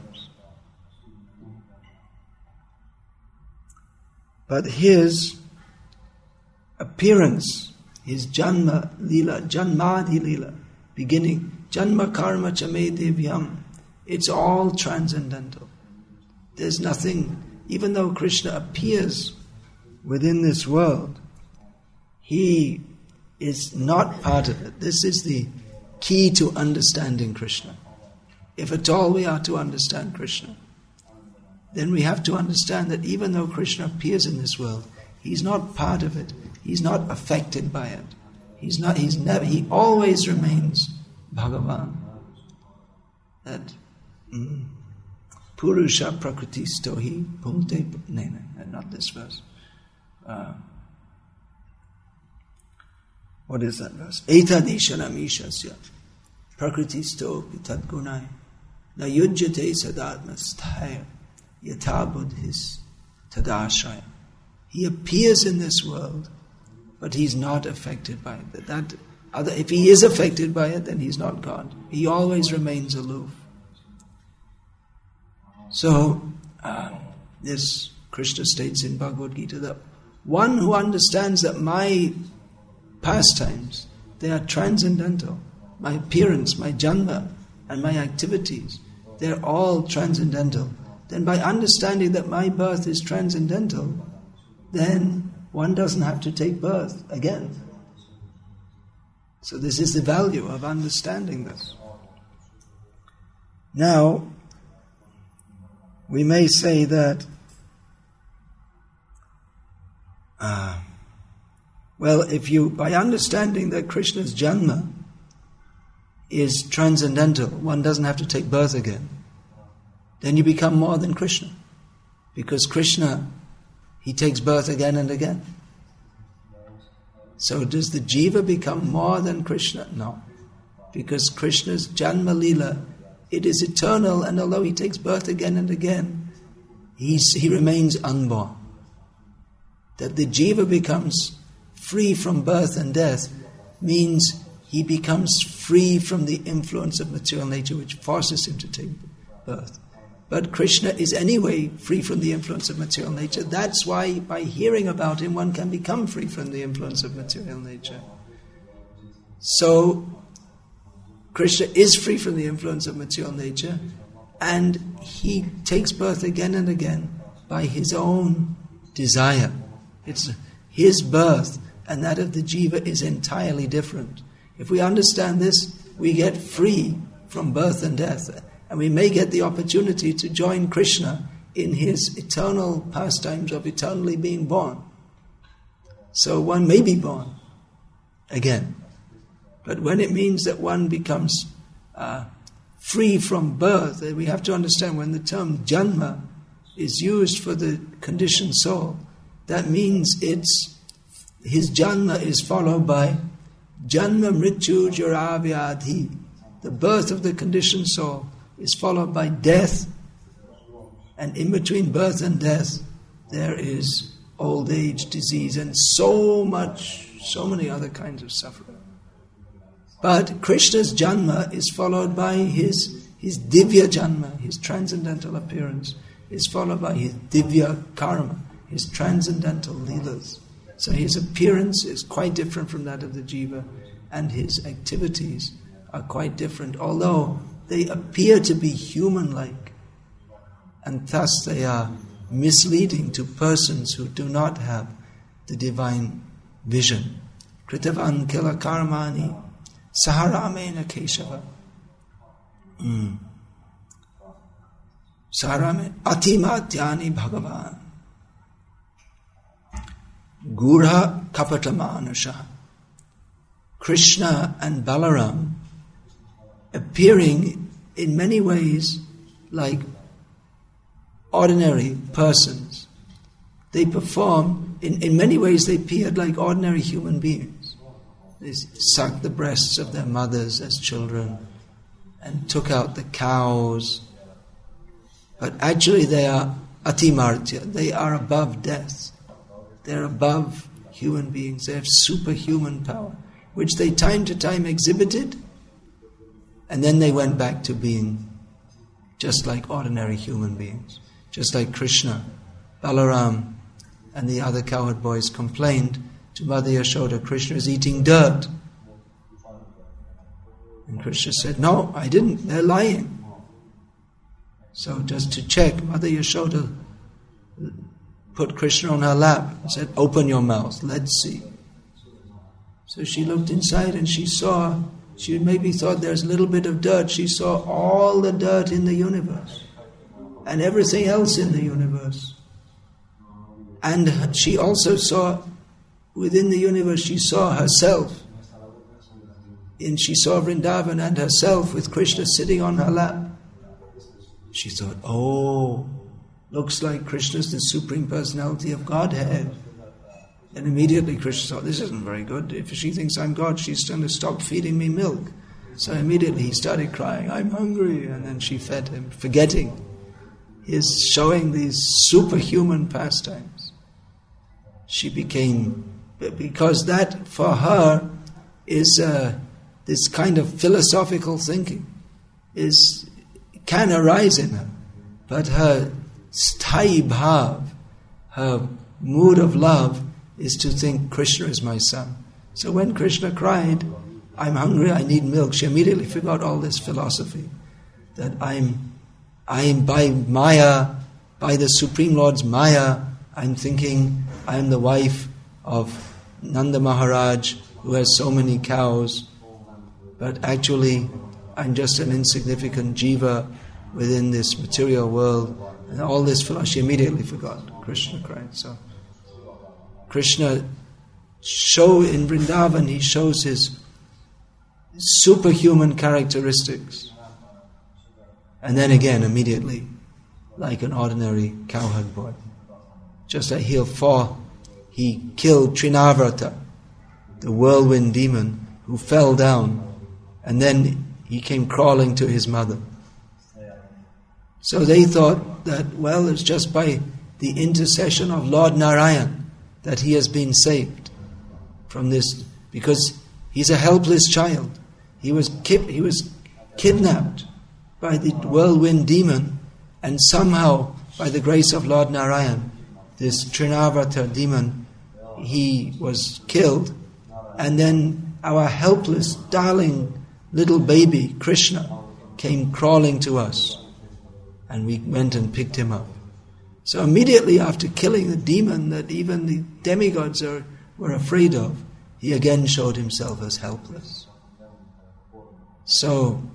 A: But his appearance, his Janma Lila, Janmadi Lila, beginning, Janma Karma Chame Devyam, It's all transcendental. There's nothing, even though Krishna appears within this world, he is not part of it. This is the key to understanding Krishna. If at all we are to understand Krishna, then we have to understand that even though Krishna appears in this world, he's not part of it. He's not affected by it. He always remains Bhagavan. That Purusha Prakritisto hi Bhunte. No, not this verse. What is that verse? Etadishanam ishasya Prakritisto pitadgunai na yujjate sadatmasthaya yatha buddhis tadashraya. He appears in this world, but he's not affected by it. If he is affected by it, then he's not God. He always remains aloof. So, this Krishna states in Bhagavad Gita that one who understands that my pastimes, they are transcendental, my appearance, my janma, and my activities, they're all transcendental, then by understanding that my birth is transcendental, then one doesn't have to take birth again. So this is the value of understanding this. Now, we may say that, by understanding that Krishna's janma is transcendental, one doesn't have to take birth again, then you become more than Krishna. Because Krishna, he takes birth again and again. So does the jiva become more than Krishna? No. Because Krishna's janma lila, it is eternal, and although he takes birth again and again, he remains unborn. That the jiva becomes free from birth and death means he becomes free from the influence of material nature which forces him to take birth. But Krishna is anyway free from the influence of material nature. That's why by hearing about him one can become free from the influence of material nature. So Krishna is free from the influence of material nature, and he takes birth again and again by his own desire. It's his birth and that of the jiva is entirely different. If we understand this, we get free from birth and death, and we may get the opportunity to join Krishna in his eternal pastimes of eternally being born. So one may be born again. But when it means that one becomes free from birth, we have to understand when the term janma is used for the conditioned soul, that means his janma is followed by janma mrityu jara vyadhi. The birth of the conditioned soul is followed by death, and in between birth and death there is old age, disease, and so many other kinds of suffering. But Krishna's janma is followed by his divya janma, his transcendental appearance, is followed by his divya karma, his transcendental leelas. So his appearance is quite different from that of the jiva, and his activities are quite different, although they appear to be human-like, and thus they are misleading to persons who do not have the divine vision. Kritavan kila karmani saharamena keshava. Saharamena atimatyani bhagavan gurha kapatamanasha. Krishna and Balaram appearing in many ways like ordinary persons. They perform, in many ways they appeared like ordinary human beings. They sucked the breasts of their mothers as children and took out the cows. But actually they are atimartya, they are above death. They're above human beings. They have superhuman power, which they time to time exhibited, and then they went back to being just like ordinary human beings. Just like Krishna, Balaram, and the other cowherd boys complained to Mother Yashoda, Krishna is eating dirt. And Krishna said, no, I didn't, they're lying. So just to check, Mother Yashoda put Krishna on her lap and said, "Open your mouth, let's see." So she looked inside and she maybe thought there's a little bit of dirt. She saw all the dirt in the universe and everything else in the universe. And she also saw, within the universe, she saw herself. And she saw Vrindavan and herself with Krishna sitting on her lap. She thought, oh, looks like Krishna's the Supreme Personality of Godhead. And immediately Krishna thought, this isn't very good. If she thinks I'm God, she's going to stop feeding me milk. So immediately he started crying, I'm hungry. And then she fed him, forgetting his showing these superhuman pastimes. She became, because that for her is this kind of philosophical thinking can arise in her. But her sthayi bhav, her mood of love, is to think Krishna is my son. So when Krishna cried, I'm hungry, I need milk, she immediately forgot all this philosophy. That I'm by Maya, by the Supreme Lord's Maya, I'm thinking I'm the wife of Nanda Maharaj, who has so many cows. But actually, I'm just an insignificant jiva within this material world. And all this philosophy, she immediately forgot. Krishna cried. So Krishna in Vrindavan, he shows his superhuman characteristics. And then again, immediately, like an ordinary cowherd boy. Just like he killed Trinavrata, the whirlwind demon, who fell down, and then he came crawling to his mother. So they thought that, well, it's just by the intercession of Lord Narayan that he has been saved from this, because he's a helpless child. He was kidnapped by the whirlwind demon, and somehow, by the grace of Lord Narayan, this Trinavrata demon, he was killed, and then our helpless, darling little baby, Krishna, came crawling to us, and we went and picked him up. So immediately after killing the demon that even the demigods were afraid of, he again showed himself as helpless. So,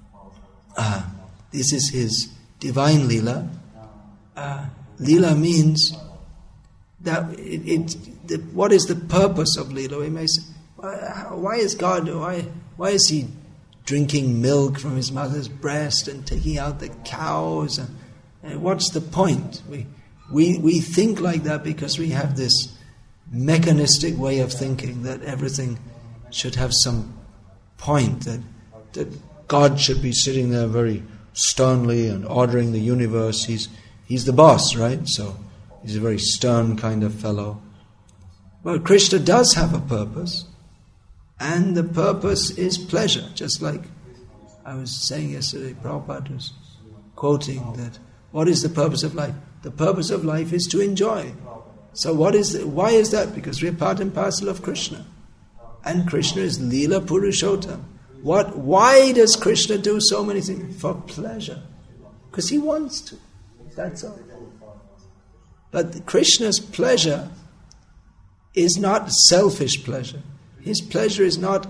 A: this is his divine Leela. Leela means that what is the purpose of Leela? We may say, why is God, why is he drinking milk from his mother's breast and taking out the cows? And what's the point? We think like that because we have this mechanistic way of thinking that everything should have some point, that God should be sitting there very sternly and ordering the universe. He's the boss, right? So he's a very stern kind of fellow. Well, Krishna does have a purpose, and the purpose is pleasure. Just like I was saying yesterday, Prabhupada was quoting that, what is the purpose of life? The purpose of life is to enjoy. So why is that? Because we are part and parcel of Krishna. And Krishna is Leela Purushottam. Why does Krishna do so many things? For pleasure. Because he wants to. That's all. But Krishna's pleasure is not selfish pleasure. His pleasure is not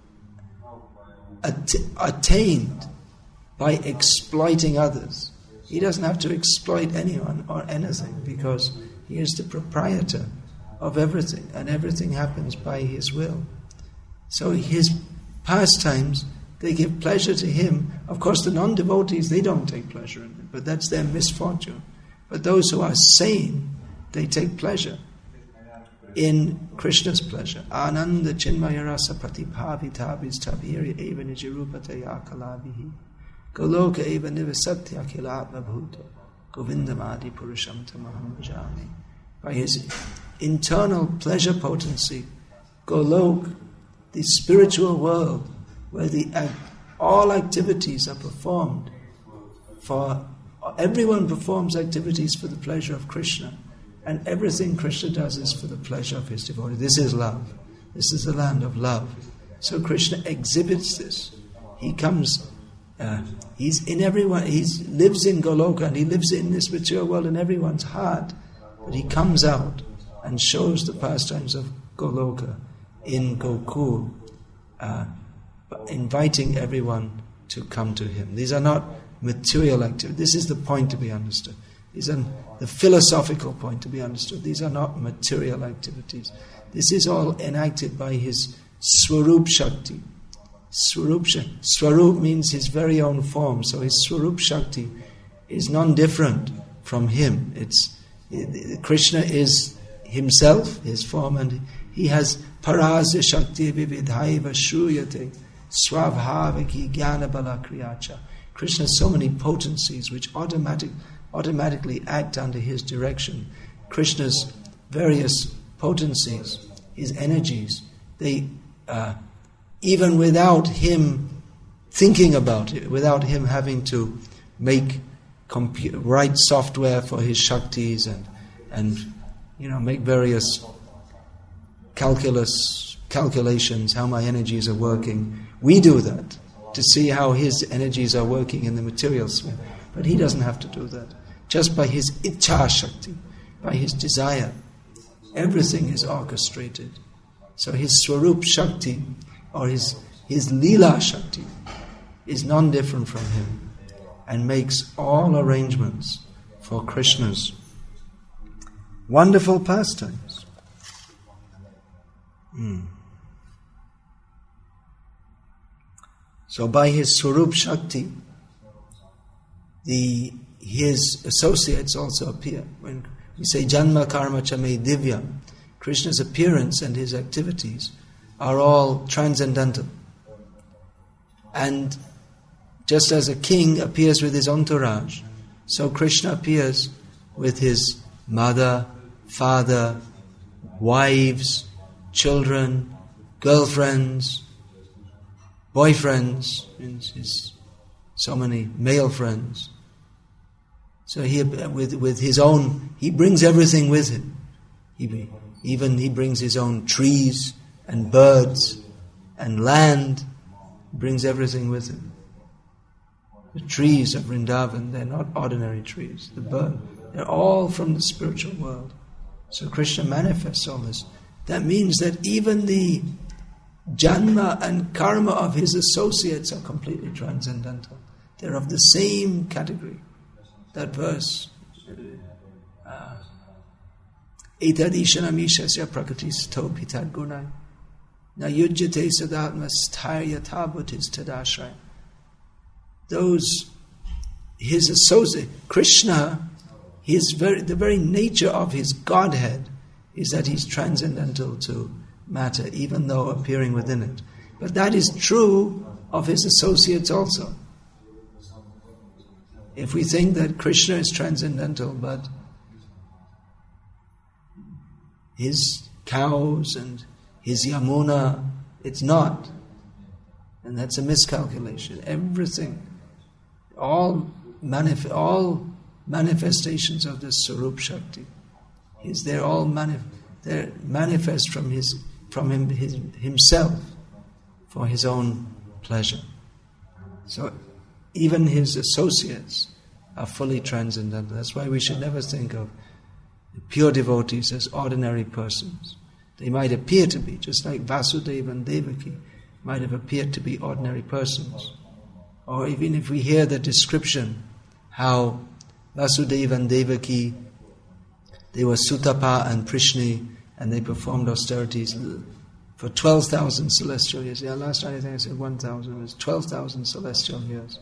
A: attained by exploiting others. He doesn't have to exploit anyone or anything because he is the proprietor of everything, and everything happens by his will. So his pastimes, they give pleasure to him. Of course, the non-devotees, they don't take pleasure in it, but that's their misfortune. But those who are sane, they take pleasure in Krishna's pleasure. Ananda chinmaya rasa pratibhavitabhis tabhiri eva nijirupataya kalavihi goloka eva nivasatya kilatma bhuta govindamadi purusham tamaham bhajami. By his internal pleasure potency, Golok, the spiritual world, where all activities are performed everyone performs activities for the pleasure of Krishna, and everything Krishna does is for the pleasure of his devotee. This is love. This is the land of love. So Krishna exhibits this. He comes He's in everyone. He lives in Goloka and he lives in this material world in everyone's heart. But he comes out and shows the pastimes of Goloka in Gokul, inviting everyone to come to him. These are not material activities. This is the point to be understood. These are the philosophical point to be understood. These are not material activities. This is all enacted by his Swarup Shakti. Swarup means his very own form. So his Swarup Shakti is non-different from him. Krishna is himself, his form, and he has Parasya Shakti Vividhaiva Shruyate Swabhavaki Jnana Bala Kriyacha. Krishna has so many potencies which automatically act under his direction. Krishna's various potencies, his energies, they even without him thinking about it, without him having to write software for his Shaktis and make various calculations how my energies are working. We do that to see how his energies are working in the material sphere. But he doesn't have to do that. Just by his Ichha Shakti, by his desire, everything is orchestrated. So his Swarup Shakti or his Leela Shakti is non-different from him and makes all arrangements for Krishna's wonderful pastimes. So by his Swarup Shakti, his associates also appear. When we say Janma Karma Chame Divya, Krishna's appearance and his activities are all transcendental. And just as a king appears with his entourage, so Krishna appears with his mother, father, wives, children, girlfriends, boyfriends, his so many male friends. So he with his own, he brings everything with him. He brings his own trees and birds and land. He brings everything with him. The trees of Vrindavan, they're not ordinary trees. The bird, they're all from the spiritual world. So Krishna manifests all this. That means that even the janma and karma of his associates are completely transcendental. They're of the same category. That verse, Etadishanamishasya prakatisto pitad gunai na yujjate sadatma sthairya tabutis tadashray. His associate, Krishna, the very nature of his Godhead is that he's transcendental to matter, even though appearing within it. But that is true of his associates also. If we think that Krishna is transcendental, but his cows and his Yamuna, it's not. And that's a miscalculation. Everything, all manifestations of the Swarup Shakti, they're manifest from himself for his own pleasure. So even his associates are fully transcendental. That's why we should never think of pure devotees as ordinary persons. They might appear to be, just like Vasudeva and Devaki might have appeared to be ordinary persons. Or even if we hear the description how Vasudeva and Devaki, they were Sutapa and Prishni, and they performed austerities for 12,000 celestial years. Yeah, last time I think I said 1,000. It was 12,000 celestial years.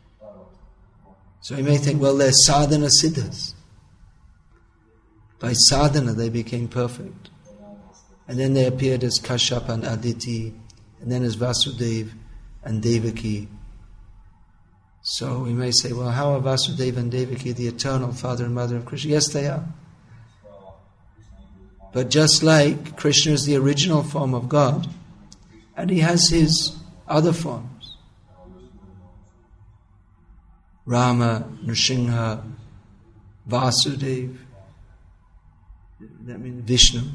A: So you may think, well, they're sadhana siddhas. By sadhana they became perfect. And then they appeared as Kashyap and Aditi, and then as Vasudeva and Devaki. So we may say, well, how are Vasudeva and Devaki the eternal father and mother of Krishna? Yes, they are. But just like Krishna is the original form of God, and he has his other forms, Rama, Nrsimha, Vasudeva, that means Vishnu.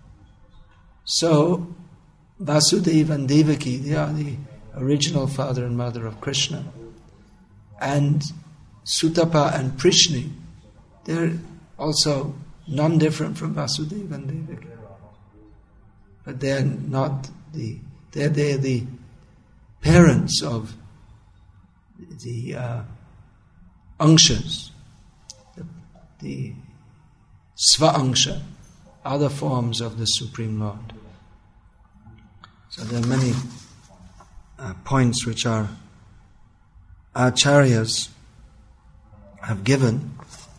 A: So, Vasudeva and Devaki, they are the original father and mother of Krishna. And Sutapa and Prishni, they're also non-different from Vasudeva and Devaki. But they're not they're the parents of the Angshas, the Sva-Angsha, other forms of the Supreme Lord. So there are many points which our acharyas have given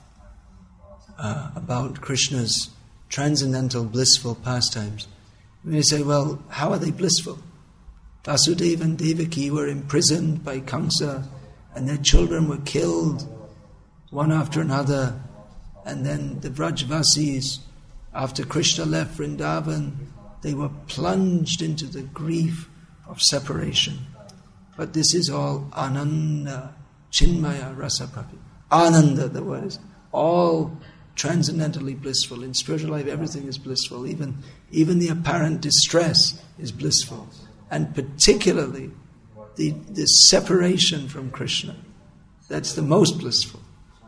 A: about Krishna's transcendental blissful pastimes. We may say, well, how are they blissful? Vasudeva and Devaki were imprisoned by Kamsa, and their children were killed one after another, and then the Vrajvasis, after Krishna left Vrindavan, they were plunged into the grief of separation. But this is all Ananda, Chinmaya, Rasa Prapi. Ananda, the word is, all transcendentally blissful. In spiritual life, everything is blissful. Even the apparent distress is blissful. And particularly the separation from Krishna. That's the most blissful.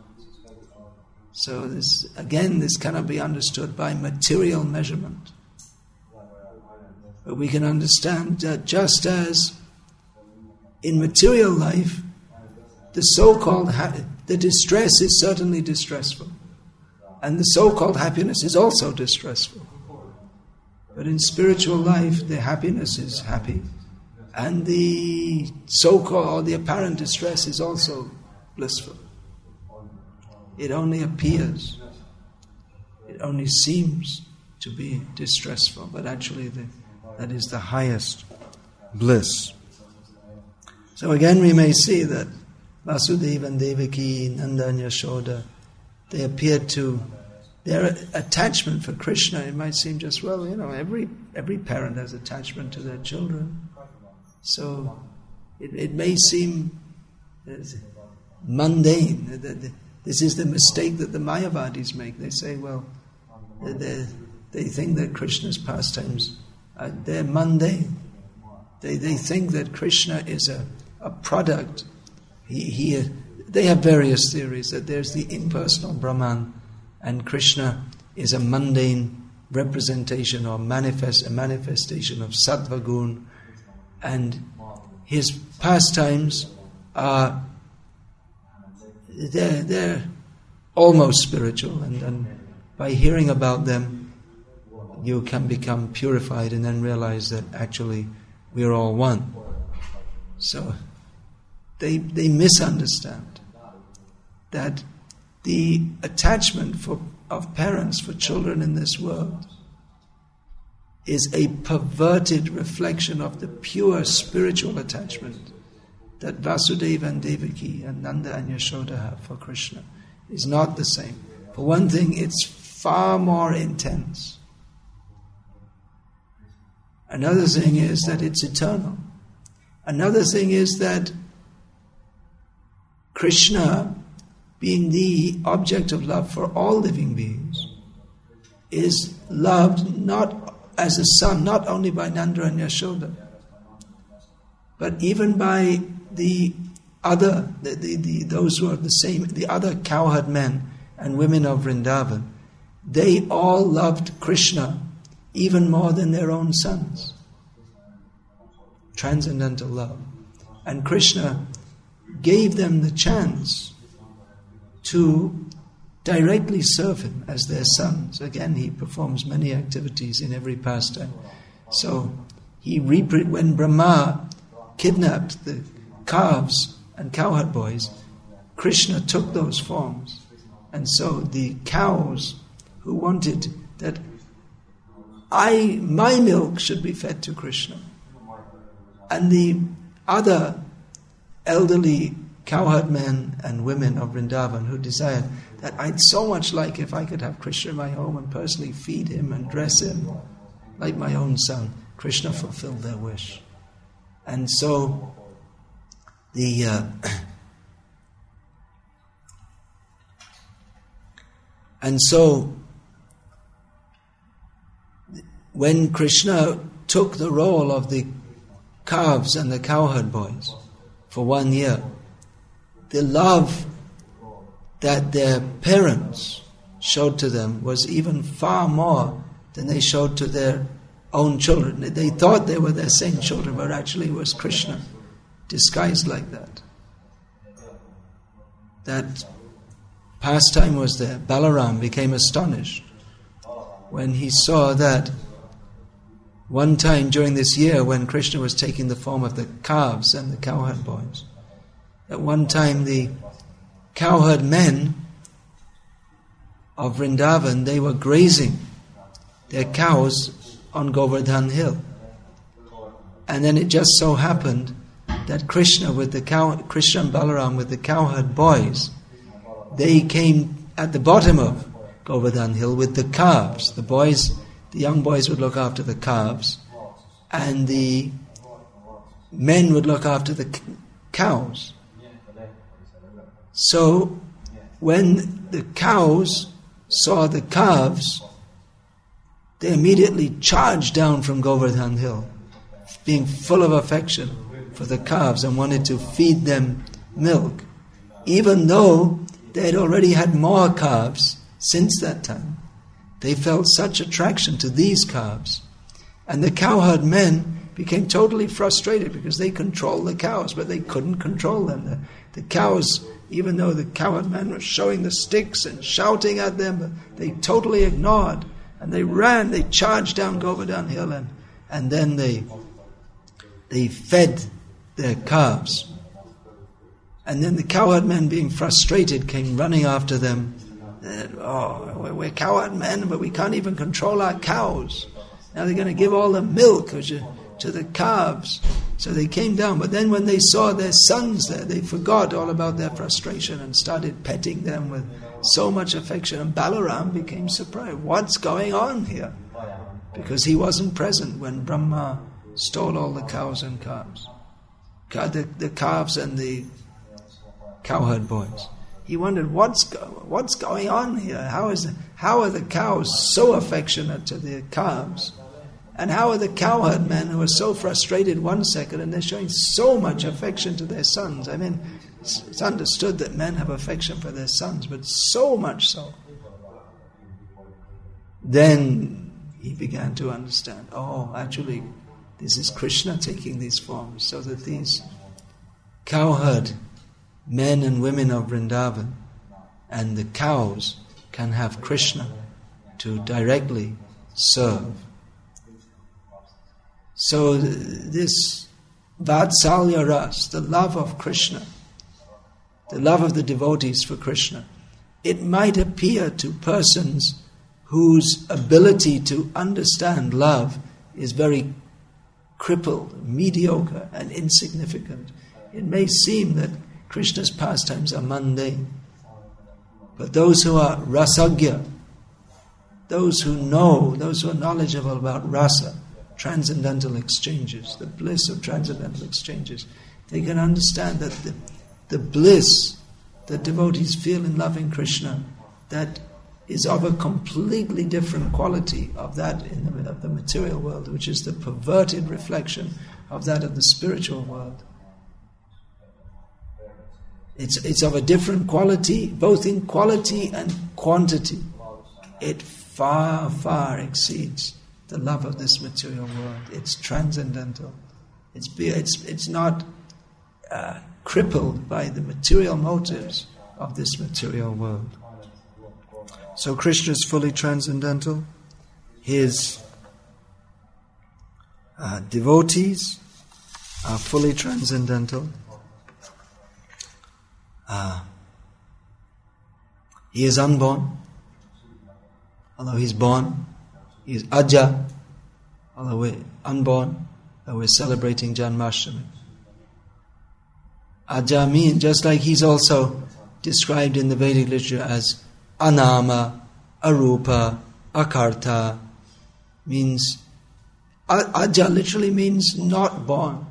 A: So this cannot be understood by material measurement. But we can understand that just as in material life, the so-called the distress is certainly distressful, and the so-called happiness is also distressful. But in spiritual life, the happiness is happy, and the so-called or the apparent distress is also blissful. It only appears, it only seems to be distressful, but actually that is the highest bliss. So again we may see that Vasudeva and Devaki, Nanda and Yashoda, they appeared to, their attachment for Krishna, it might seem just, well, every parent has attachment to their children. So it may seem mundane. This is the mistake that the Mayavadis make. They say, well, they think that Krishna's pastimes, they're mundane. They think that Krishna is a product. They have various theories, that there's the impersonal Brahman, and Krishna is a mundane representation or a manifestation of Sattva Gun, and his pastimes are they're almost spiritual, and by hearing about them you can become purified and then realize that actually we're all one. So they misunderstand that the attachment of parents for children in this world is a perverted reflection of the pure spiritual attachment that Vasudeva and Devaki and Nanda and Yashoda have for Krishna. Is not the same. For one thing, it's far more intense. Another thing is that it's eternal. Another thing is that Krishna, being the object of love for all living beings, is loved not as a son, not only by Nanda and Yashoda, but even by the other, those who are the same, the other cowherd men and women of Vrindavan. They all loved Krishna even more than their own sons. Transcendental love. And Krishna gave them the chance to directly serve him as their sons. Again, he performs many activities in every pastime. So, when Brahma kidnapped the calves and cowherd boys, Krishna took those forms. And so the cows who wanted that my milk should be fed to Krishna, and the other elderly cowherd men and women of Vrindavan who desired that I'd so much like if I could have Krishna in my home and personally feed him and dress him like my own son. Krishna fulfilled their wish. And so when Krishna took the role of the calves and the cowherd boys for 1 year, the love that their parents showed to them was even far more than they showed to their own children. They thought they were their same children, but actually it was Krishna disguised like that. That pastime was there. Balaram became astonished when he saw that one time during this year when Krishna was taking the form of the calves and the cowherd boys, at one time the cowherd men of Vrindavan, they were grazing their cows on Govardhan Hill. And then it just so happened that Krishna and Balaram with the cowherd boys, they came at the bottom of Govardhan Hill with the calves. The young boys would look after the calves, and the men would look after the cows. So when the cows saw the calves, they immediately charged down from Govardhan Hill, being full of affection for the calves and wanted to feed them milk, even though they had already had more calves since that time. They felt such attraction to these calves. And the cowherd men became totally frustrated because they controlled the cows, but they couldn't control them. The cows, even though the cowherd men were showing the sticks and shouting at them, but they totally ignored. And they ran, they charged down Govardhan Hill, and then they fed their calves. And then the cowherd men, being frustrated, came running after them. We're cowherd men, but we can't even control our cows. Now they're going to give all the milk to the calves. So they came down. But then when they saw their sons there, they forgot all about their frustration and started petting them with so much affection. And Balaram became surprised. What's going on here? Because he wasn't present when Brahma stole all the cows and calves. The calves and the cowherd boys. He wondered, what's going on here? How are the cows so affectionate to their calves? And how are the cowherd men who are so frustrated one second and they're showing so much affection to their sons? I mean, it's understood that men have affection for their sons, but so much so. Then he began to understand, actually, this is Krishna taking these forms, so that these cowherd men and women of Vrindavan and the cows can have Krishna to directly serve. So this Vatsalya Ras, the love of Krishna, the love of the devotees for Krishna, it might appear to persons whose ability to understand love is very crippled, mediocre and insignificant. It may seem that Krishna's pastimes are mundane. But those who are rasagya, those who know, those who are knowledgeable about rasa, transcendental exchanges, the bliss of transcendental exchanges, they can understand that the bliss that devotees feel in loving Krishna, that is of a completely different quality of that of the material world, which is the perverted reflection of that of the spiritual world. It's of a different quality, both in quality and quantity. It far, far exceeds the love of this material world. It's transcendental. It's not crippled by the material motives of this material world. So Krishna is fully transcendental. His devotees are fully transcendental. He is unborn, although he's born. He is Aja, although we're unborn, though we're celebrating Janmashtami. Aja means, just like he's also described in the Vedic literature as Anama, Arupa, Akarta, means, Aja literally means not born.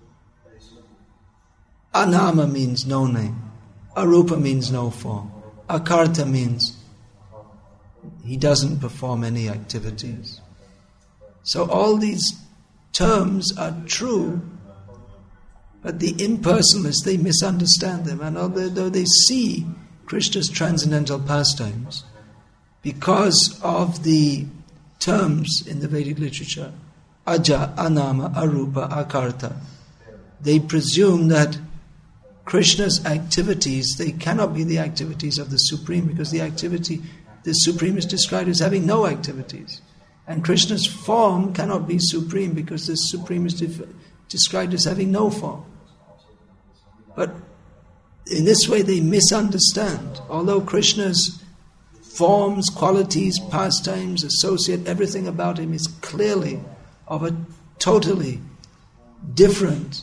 A: Anama means no name. Arupa means no form. Akarta means he doesn't perform any activities. So all these terms are true, But the impersonalists, they misunderstand them. And although they see Krishna's transcendental pastimes, because of the terms in the Vedic literature, Aja, Anama, Arupa, Akarta, they presume that Krishna's activities, they cannot be the activities of the Supreme, because the Supreme is described as having no activities. And Krishna's form cannot be Supreme, because the Supreme is described as having no form. But in this way they misunderstand. Although Krishna's forms, qualities, pastimes, associate, everything about him is clearly of a totally different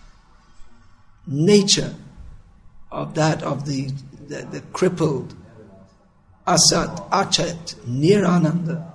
A: nature of that of the crippled Asat, Achat, Nirananda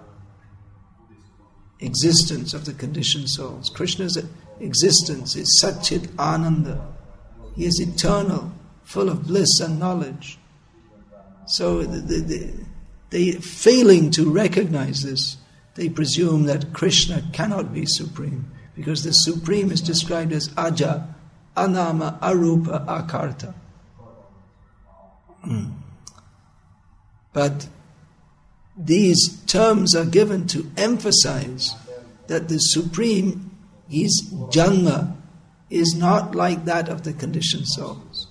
A: existence of the conditioned souls. Krishna's existence is Satchit Ananda. He is eternal, full of bliss and knowledge. So they failing to recognize this, they presume that Krishna cannot be supreme, because the Supreme is described as Aja, Anama, Arupa, Akarta. But these terms are given to emphasize that the Supreme, his janma, is not like that of the conditioned souls.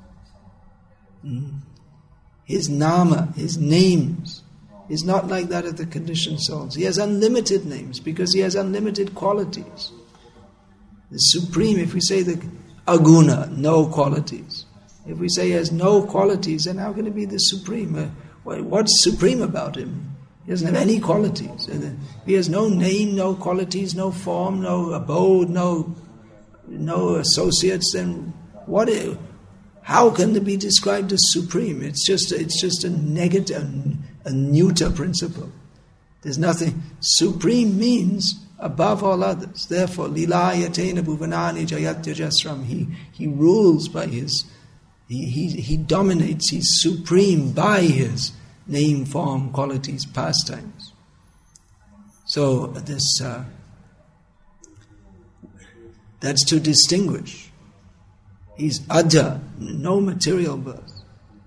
A: His nama, his names, is not like that of the conditioned souls. He has unlimited names because he has unlimited qualities. The Supreme, if we say the aguna, no qualities. If we say he has no qualities, then how can he be the Supreme? What's supreme about him? He doesn't have any qualities. He has no name, no qualities, no form, no abode, no associates. Then how can they be described as supreme? It's just a negative, a neuter principle. There's nothing. Supreme means above all others. Therefore, Lilayatena Bhuvanani Jayatya Jasram. He rules by his. He dominates. He's supreme by his name, form, qualities, pastimes. So this that's to distinguish. He's Aja, no material birth.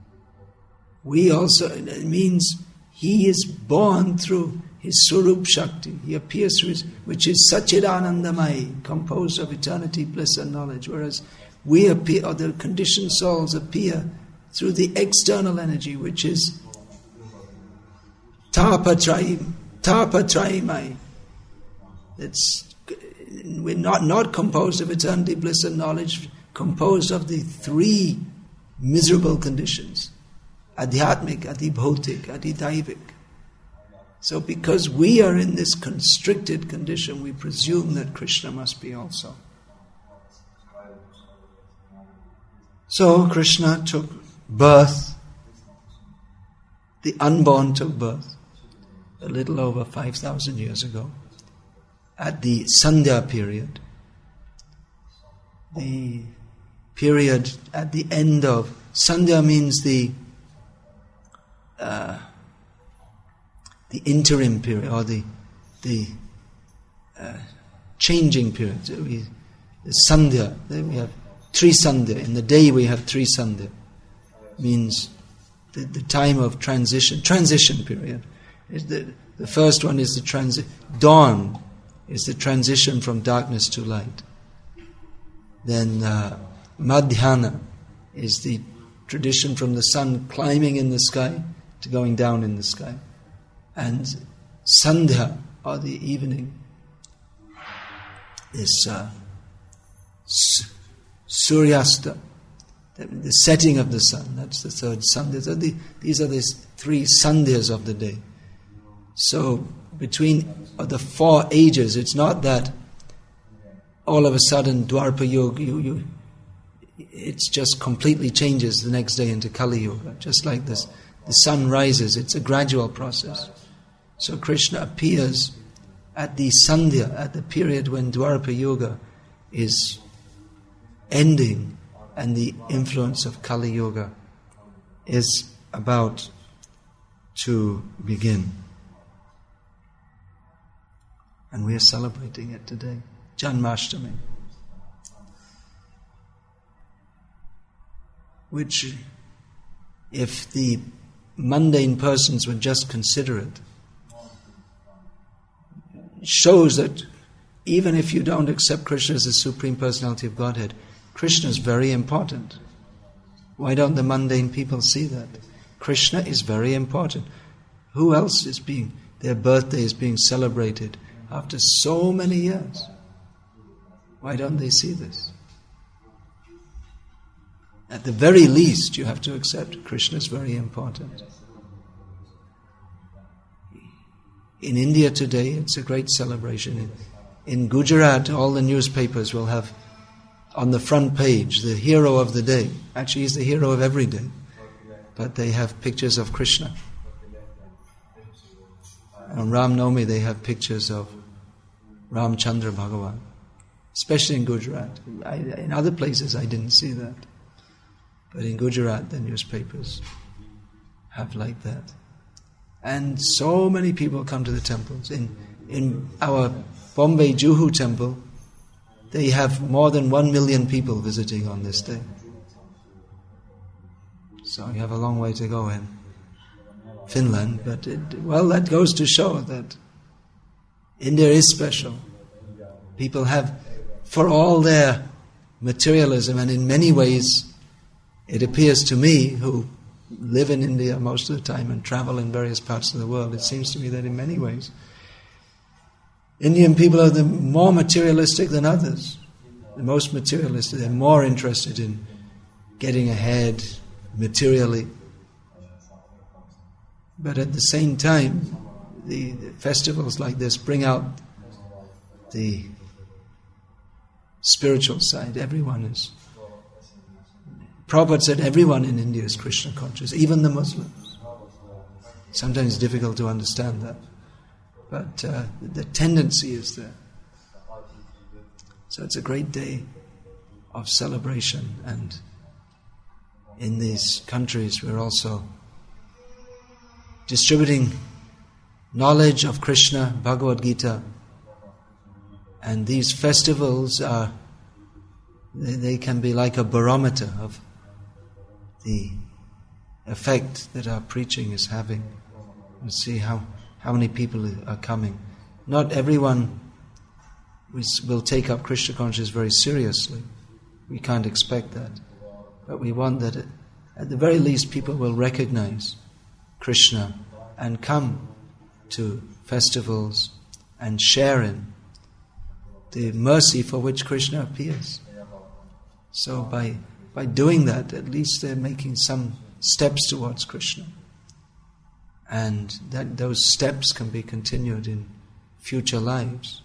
A: It means he is born through his Swarup Shakti. He appears through which is Satchidanandamai, composed of eternity, bliss and knowledge. Whereas we appear, or the conditioned souls appear through the external energy, which is Tapatrayimai. We're not composed of eternity, bliss and knowledge, composed of the three miserable conditions: Adhyatmik, Adibhotik, Adidaivik. So because we are in this constricted condition, we presume that Krishna must be also. So Krishna took birth, the unborn took birth a little over 5,000 years ago at the Sandhya period. The period at the end of Sandhya means the interim period, or the changing period. The Sandhya, we have three Sandhya. In the day we have three Sandhya. Means the time of transition period. The first one is the dawn is the transition from darkness to light. Then Madhyana is the tradition from the sun climbing in the sky to going down in the sky. And Sandhya, or the evening, is Suryasta, the setting of the sun. That's the third Sandhya. So these are the three Sandhyas of the day. So between the 4 ages, it's not that all of a sudden Dwarpa Yuga, it just completely changes the next day into Kali Yuga. Just like this, the sun rises, it's a gradual process. So Krishna appears at the Sandhya, at the period when Dwarpa Yuga is ending and the influence of Kali Yuga is about to begin. And we are celebrating it today, Janmashtami. which, if the mundane persons would just consider it, shows that even if you don't accept Krishna as the Supreme Personality of Godhead, Krishna is very important. Why don't the mundane people see that? Krishna is very important. Who else is their birthday is being celebrated after so many years? Why don't they see this? At the very least, you have to accept Krishna is very important. In India today, it's a great celebration. In Gujarat, all the newspapers will have on the front page the hero of the day. Actually, he's the hero of every day. But they have pictures of Krishna. On Ram Navami, they have pictures of Ramchandra Bhagavan. Especially in Gujarat. In other places, I didn't see that. But in Gujarat, the newspapers have like that. And so many people come to the temples. In our Bombay Juhu temple, they have more than 1 million people visiting on this day. So you have a long way to go in Finland, but that goes to show that India is special. People have, for all their materialism, and in many ways, it appears to me, who live in India most of the time and travel in various parts of the world, it seems to me that in many ways, Indian people are more materialistic than others. The most materialistic. They're more interested in getting ahead materially. But at the same time, the festivals like this bring out the spiritual side. Everyone is. Prabhupada said everyone in India is Krishna conscious, even the Muslims. Sometimes it's difficult to understand that. But the tendency is there. So it's a great day of celebration, and in these countries we're also distributing knowledge of Krishna, Bhagavad Gita, and these festivals they can be like a barometer of the effect that our preaching is having. We'll see how many people are coming. Not everyone will take up Krishna consciousness very seriously. We can't expect that. But we want that at the very least people will recognize Krishna and come to festivals and share in the mercy for which Krishna appears. So by doing that, at least they're making some steps towards Krishna. And that those steps can be continued in future lives.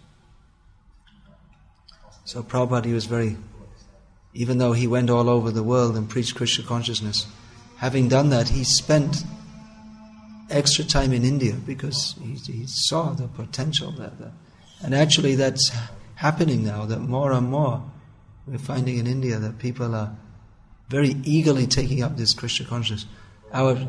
A: So Prabhupada, he was even though he went all over the world and preached Krishna consciousness, having done that, he spent extra time in India because he saw the potential there. And actually that's happening now, that more and more we're finding in India that people are very eagerly taking up this Krishna consciousness. Of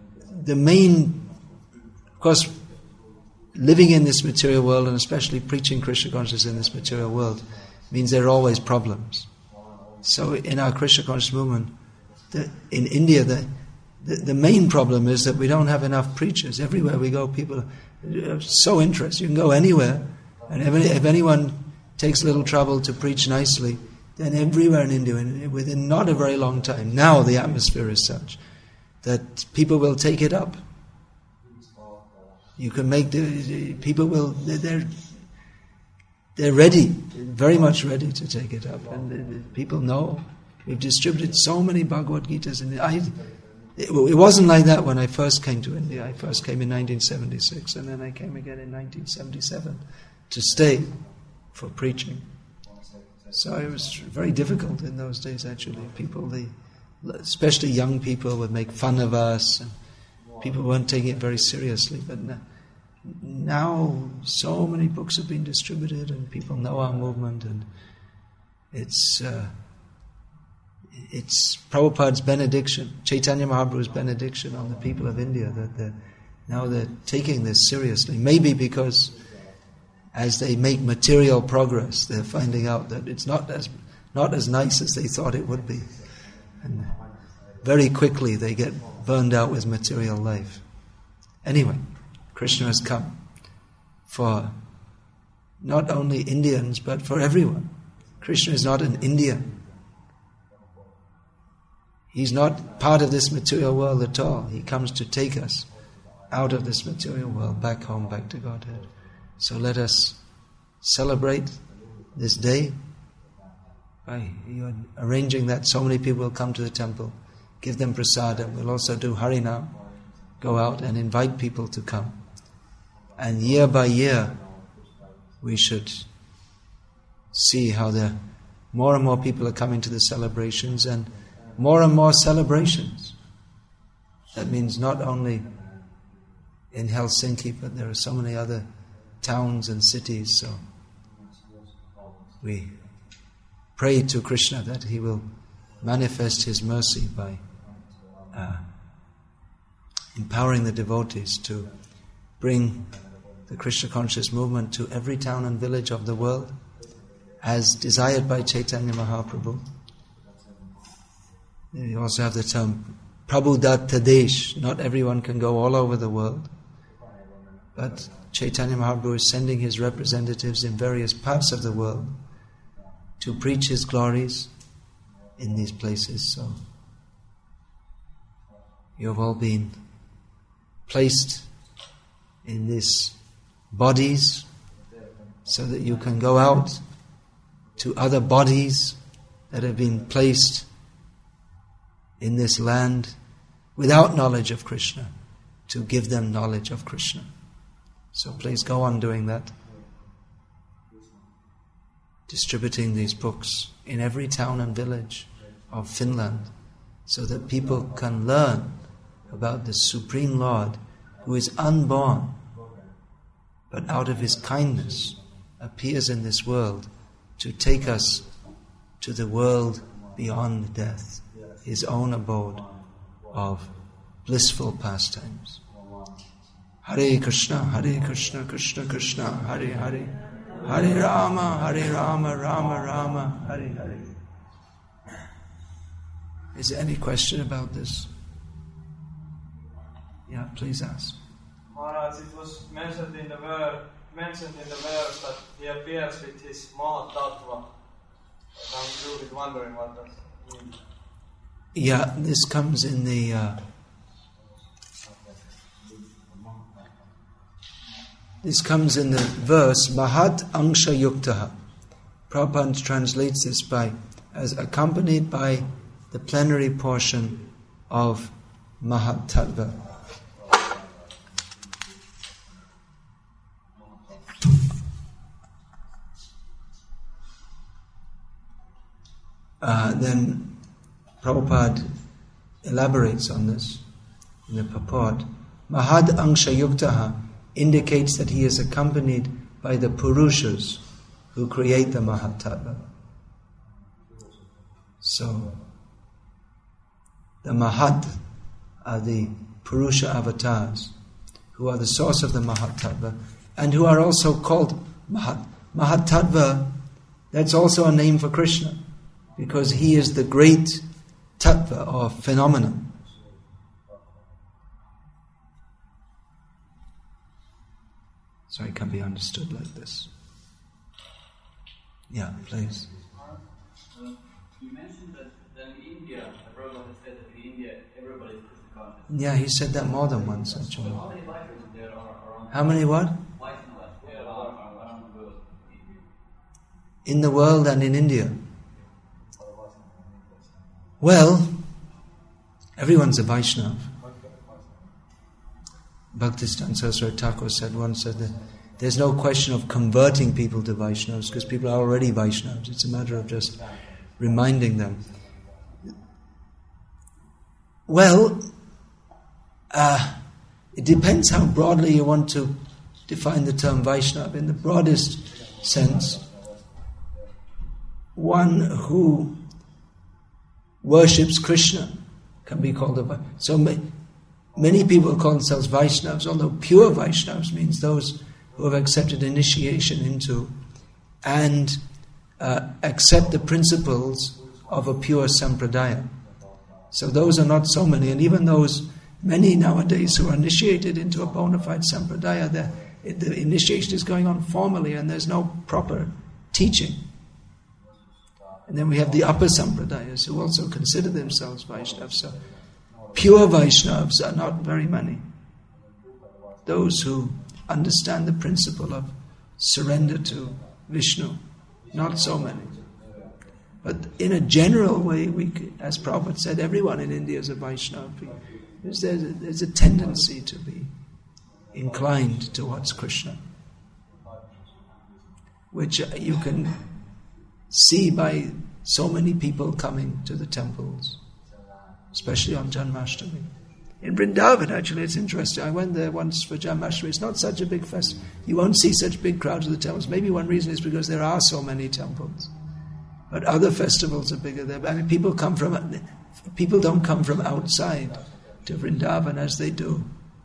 A: course, living in this material world, and especially preaching Krishna consciousness in this material world, means there are always problems. So in our Krishna consciousness movement, in India, the main problem is that we don't have enough preachers. Everywhere we go, people are so interested. You can go anywhere, and if anyone takes a little trouble to preach nicely, then everywhere in India, within not a very long time, now the atmosphere is such that people will take it up. You can make people will, they're ready, very much ready to take it up. And people know. We've distributed so many Bhagavad Gitas. It wasn't like that when I first came to India. I first came in 1976, and then I came again in 1977 to stay for preaching. So it was very difficult in those days, actually. People, especially young people, would make fun of us, and people weren't taking it very seriously. But now so many books have been distributed, and people know our movement, and it's Prabhupada's benediction, Chaitanya Mahaprabhu's benediction on the people of India, that they're taking this seriously. Maybe because as they make material progress, they're finding out that it's not as nice as they thought it would be. And very quickly they get burned out with material life. Anyway, Krishna has come for not only Indians but for everyone. Krishna is not an Indian. He's not part of this material world at all. He comes to take us out of this material world, back home, back to Godhead. So let us celebrate this day by arranging that so many people will come to the temple, give them prasadam. We'll also do Harinam, go out and invite people to come. And year by year, we should see how more and more people are coming to the celebrations, and more celebrations. That means not only in Helsinki, but there are so many other towns and cities. So we pray to Krishna that he will manifest his mercy by empowering the devotees to bring the Krishna conscious movement to every town and village of the world, as desired by Chaitanya Mahaprabhu. You also have the term Prabhudatta Desh. Not everyone can go all over the world, but Chaitanya Mahaprabhu is sending his representatives in various parts of the world to preach his glories in these places. So you have all been placed in these bodies so that you can go out to other bodies that have been placed in this land without knowledge of Krishna, to give them knowledge of Krishna. So please go on doing that, distributing these books in every town and village of Finland, so that people can learn about the Supreme Lord, who is unborn, but out of his kindness appears in this world to take us to the world beyond death, his own abode of blissful pastimes. Hare Krishna, Krishna Krishna, Hare Hare, Hare Rama, Rama Rama, Hare Hare. Is there any question about this? Yeah, please ask.
D: Maharaj, it was mentioned in the verse that he appears with his Mahatattva. I'm really wondering what that means.
A: Yeah, this comes in the verse Mahat Angsha Yuktaha. Prabhupada translates this as accompanied by the plenary portion of Mahat Tattva. Then Prabhupada elaborates on this in the purport. Mahad Angsha Yuktaha indicates that he is accompanied by the Purushas who create the Mahat Tattva. So, the Mahat are the Purusha avatars who are the source of the Mahat Tattva and who are also called Mahat. Mahat Tattva, that's also a name for Krishna, because he is the great tattva or phenomenon. So it can be understood like this. Yeah, please.
E: You mentioned that in India, the Prabhupada said that in India everybody is Krishna conscious.
A: Yeah, he said that more than once actually.
E: How many Vaishnavas there are around?
A: How many what?
E: Vaishnavas there are around the world?
A: In the world and in India. Well, everyone's a Vaishnava. Bhaktisiddhanta Saraswati Thakur said once that there's no question of converting people to Vaishnavas because people are already Vaishnavas. It's a matter of just reminding them. Well, it depends how broadly you want to define the term Vaishnava. In the broadest sense, one who worships Krishna can be called a Vaishnava. So many people call themselves Vaishnavas, although pure Vaishnavas means those who have accepted initiation into and accept the principles of a pure sampradaya. So those are not so many, and even those many nowadays who are initiated into a bona fide sampradaya, the initiation is going on formally and there's no proper teaching. And then we have the upper sampradayas who also consider themselves Vaishnavas. So pure Vaishnavas are not very many. Those who understand the principle of surrender to Vishnu, not so many. But in a general way, as Prabhupada said, everyone in India is a Vaishnava. There's a tendency to be inclined towards Krishna, which you can see by so many people coming to the temples, especially on Janmashtami. In Vrindavan, actually, it's interesting. I went there once for Janmashtami. It's not such a big festival. You won't see such big crowds at the temples. Maybe one reason is because there are so many temples. But other festivals are bigger there. I mean, people don't come from outside to Vrindavan as they do.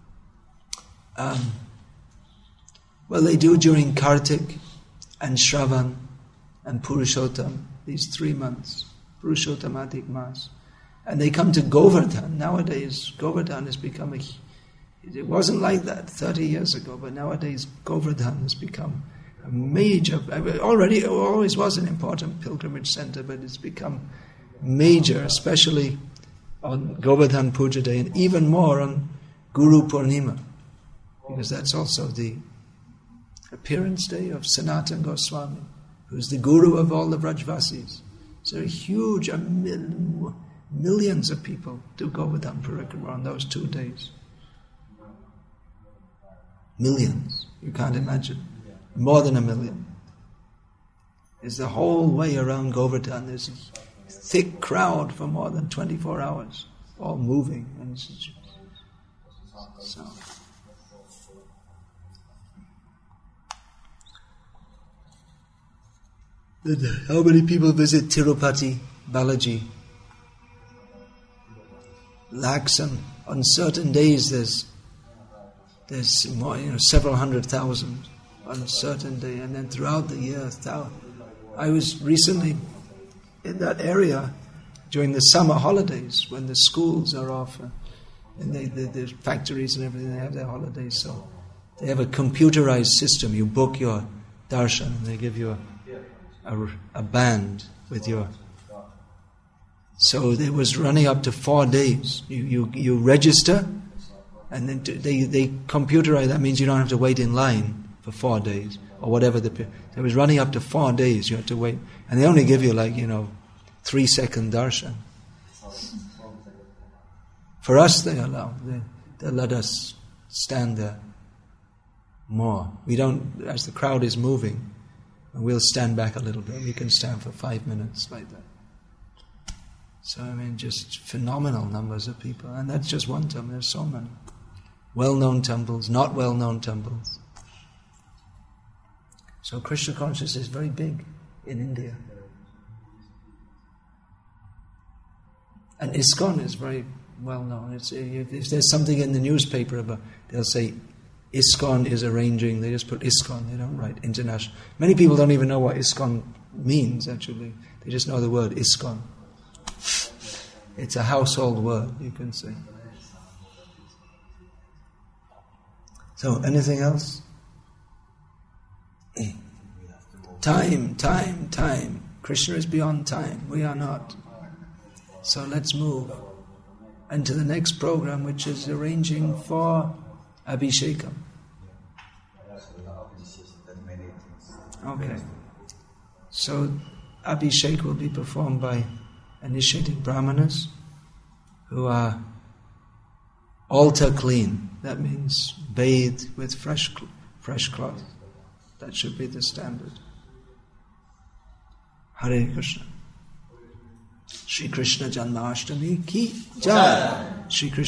A: Well, they do during Kartik and Shravan and Purushottam, these 3 months, Purushottam Adhik Mas. And they come to Govardhan. Nowadays, Govardhan has become it wasn't like that 30 years ago, but nowadays Govardhan has become a major, always was an important pilgrimage center, but it's become major, especially on Govardhan Puja Day, and even more on Guru Purnima, because that's also the appearance day of Sanatana Goswami, who's the guru of all the Vrajvasis. So huge, millions of people do Govardhan Parikrama on those 2 days. Millions, you can't imagine. More than 1 million. It's the whole way around Govardhan. There's a thick crowd for more than 24 hours, all moving. And so. How many people visit Tirupati, Balaji? Lakhs, and on certain days there's more, several 100,000 on a certain day, and then throughout the year, I was recently in that area during the summer holidays when the schools are off and the factories and everything, they have their holidays, so they have a computerized system. You book your darshan and they give you a band with your... So it was running up to 4 days. You register and then they computerize. That means you don't have to wait in line for 4 days or whatever it was running up to 4 days. You had to wait, and they only give you 3-second darshan. For us, they allow. They let us stand there more. We don't, as the crowd is moving, we'll stand back a little bit. We can stand for 5 minutes like that. So just phenomenal numbers of people, and that's just one temple. There's so many well-known temples, not well-known temples. So Krishna consciousness is very big in India. And ISKCON is very well known. If there's something in the newspaper about, they'll say ISKCON is arranging, they just put ISKCON, they don't write international. Many people don't even know what ISKCON means actually. They just know the word ISKCON. It's a household word, you can say. So, anything else? Time. Krishna is beyond time. We are not. So let's move into the next program, which is arranging for Abhishekam. Okay. So Abhishek will be performed by initiated brahmanas who are altar clean. That means bathed with fresh cloth. That should be the standard. Hare Krishna. Shri Krishna Janmashtami ki jai. Shri Krishna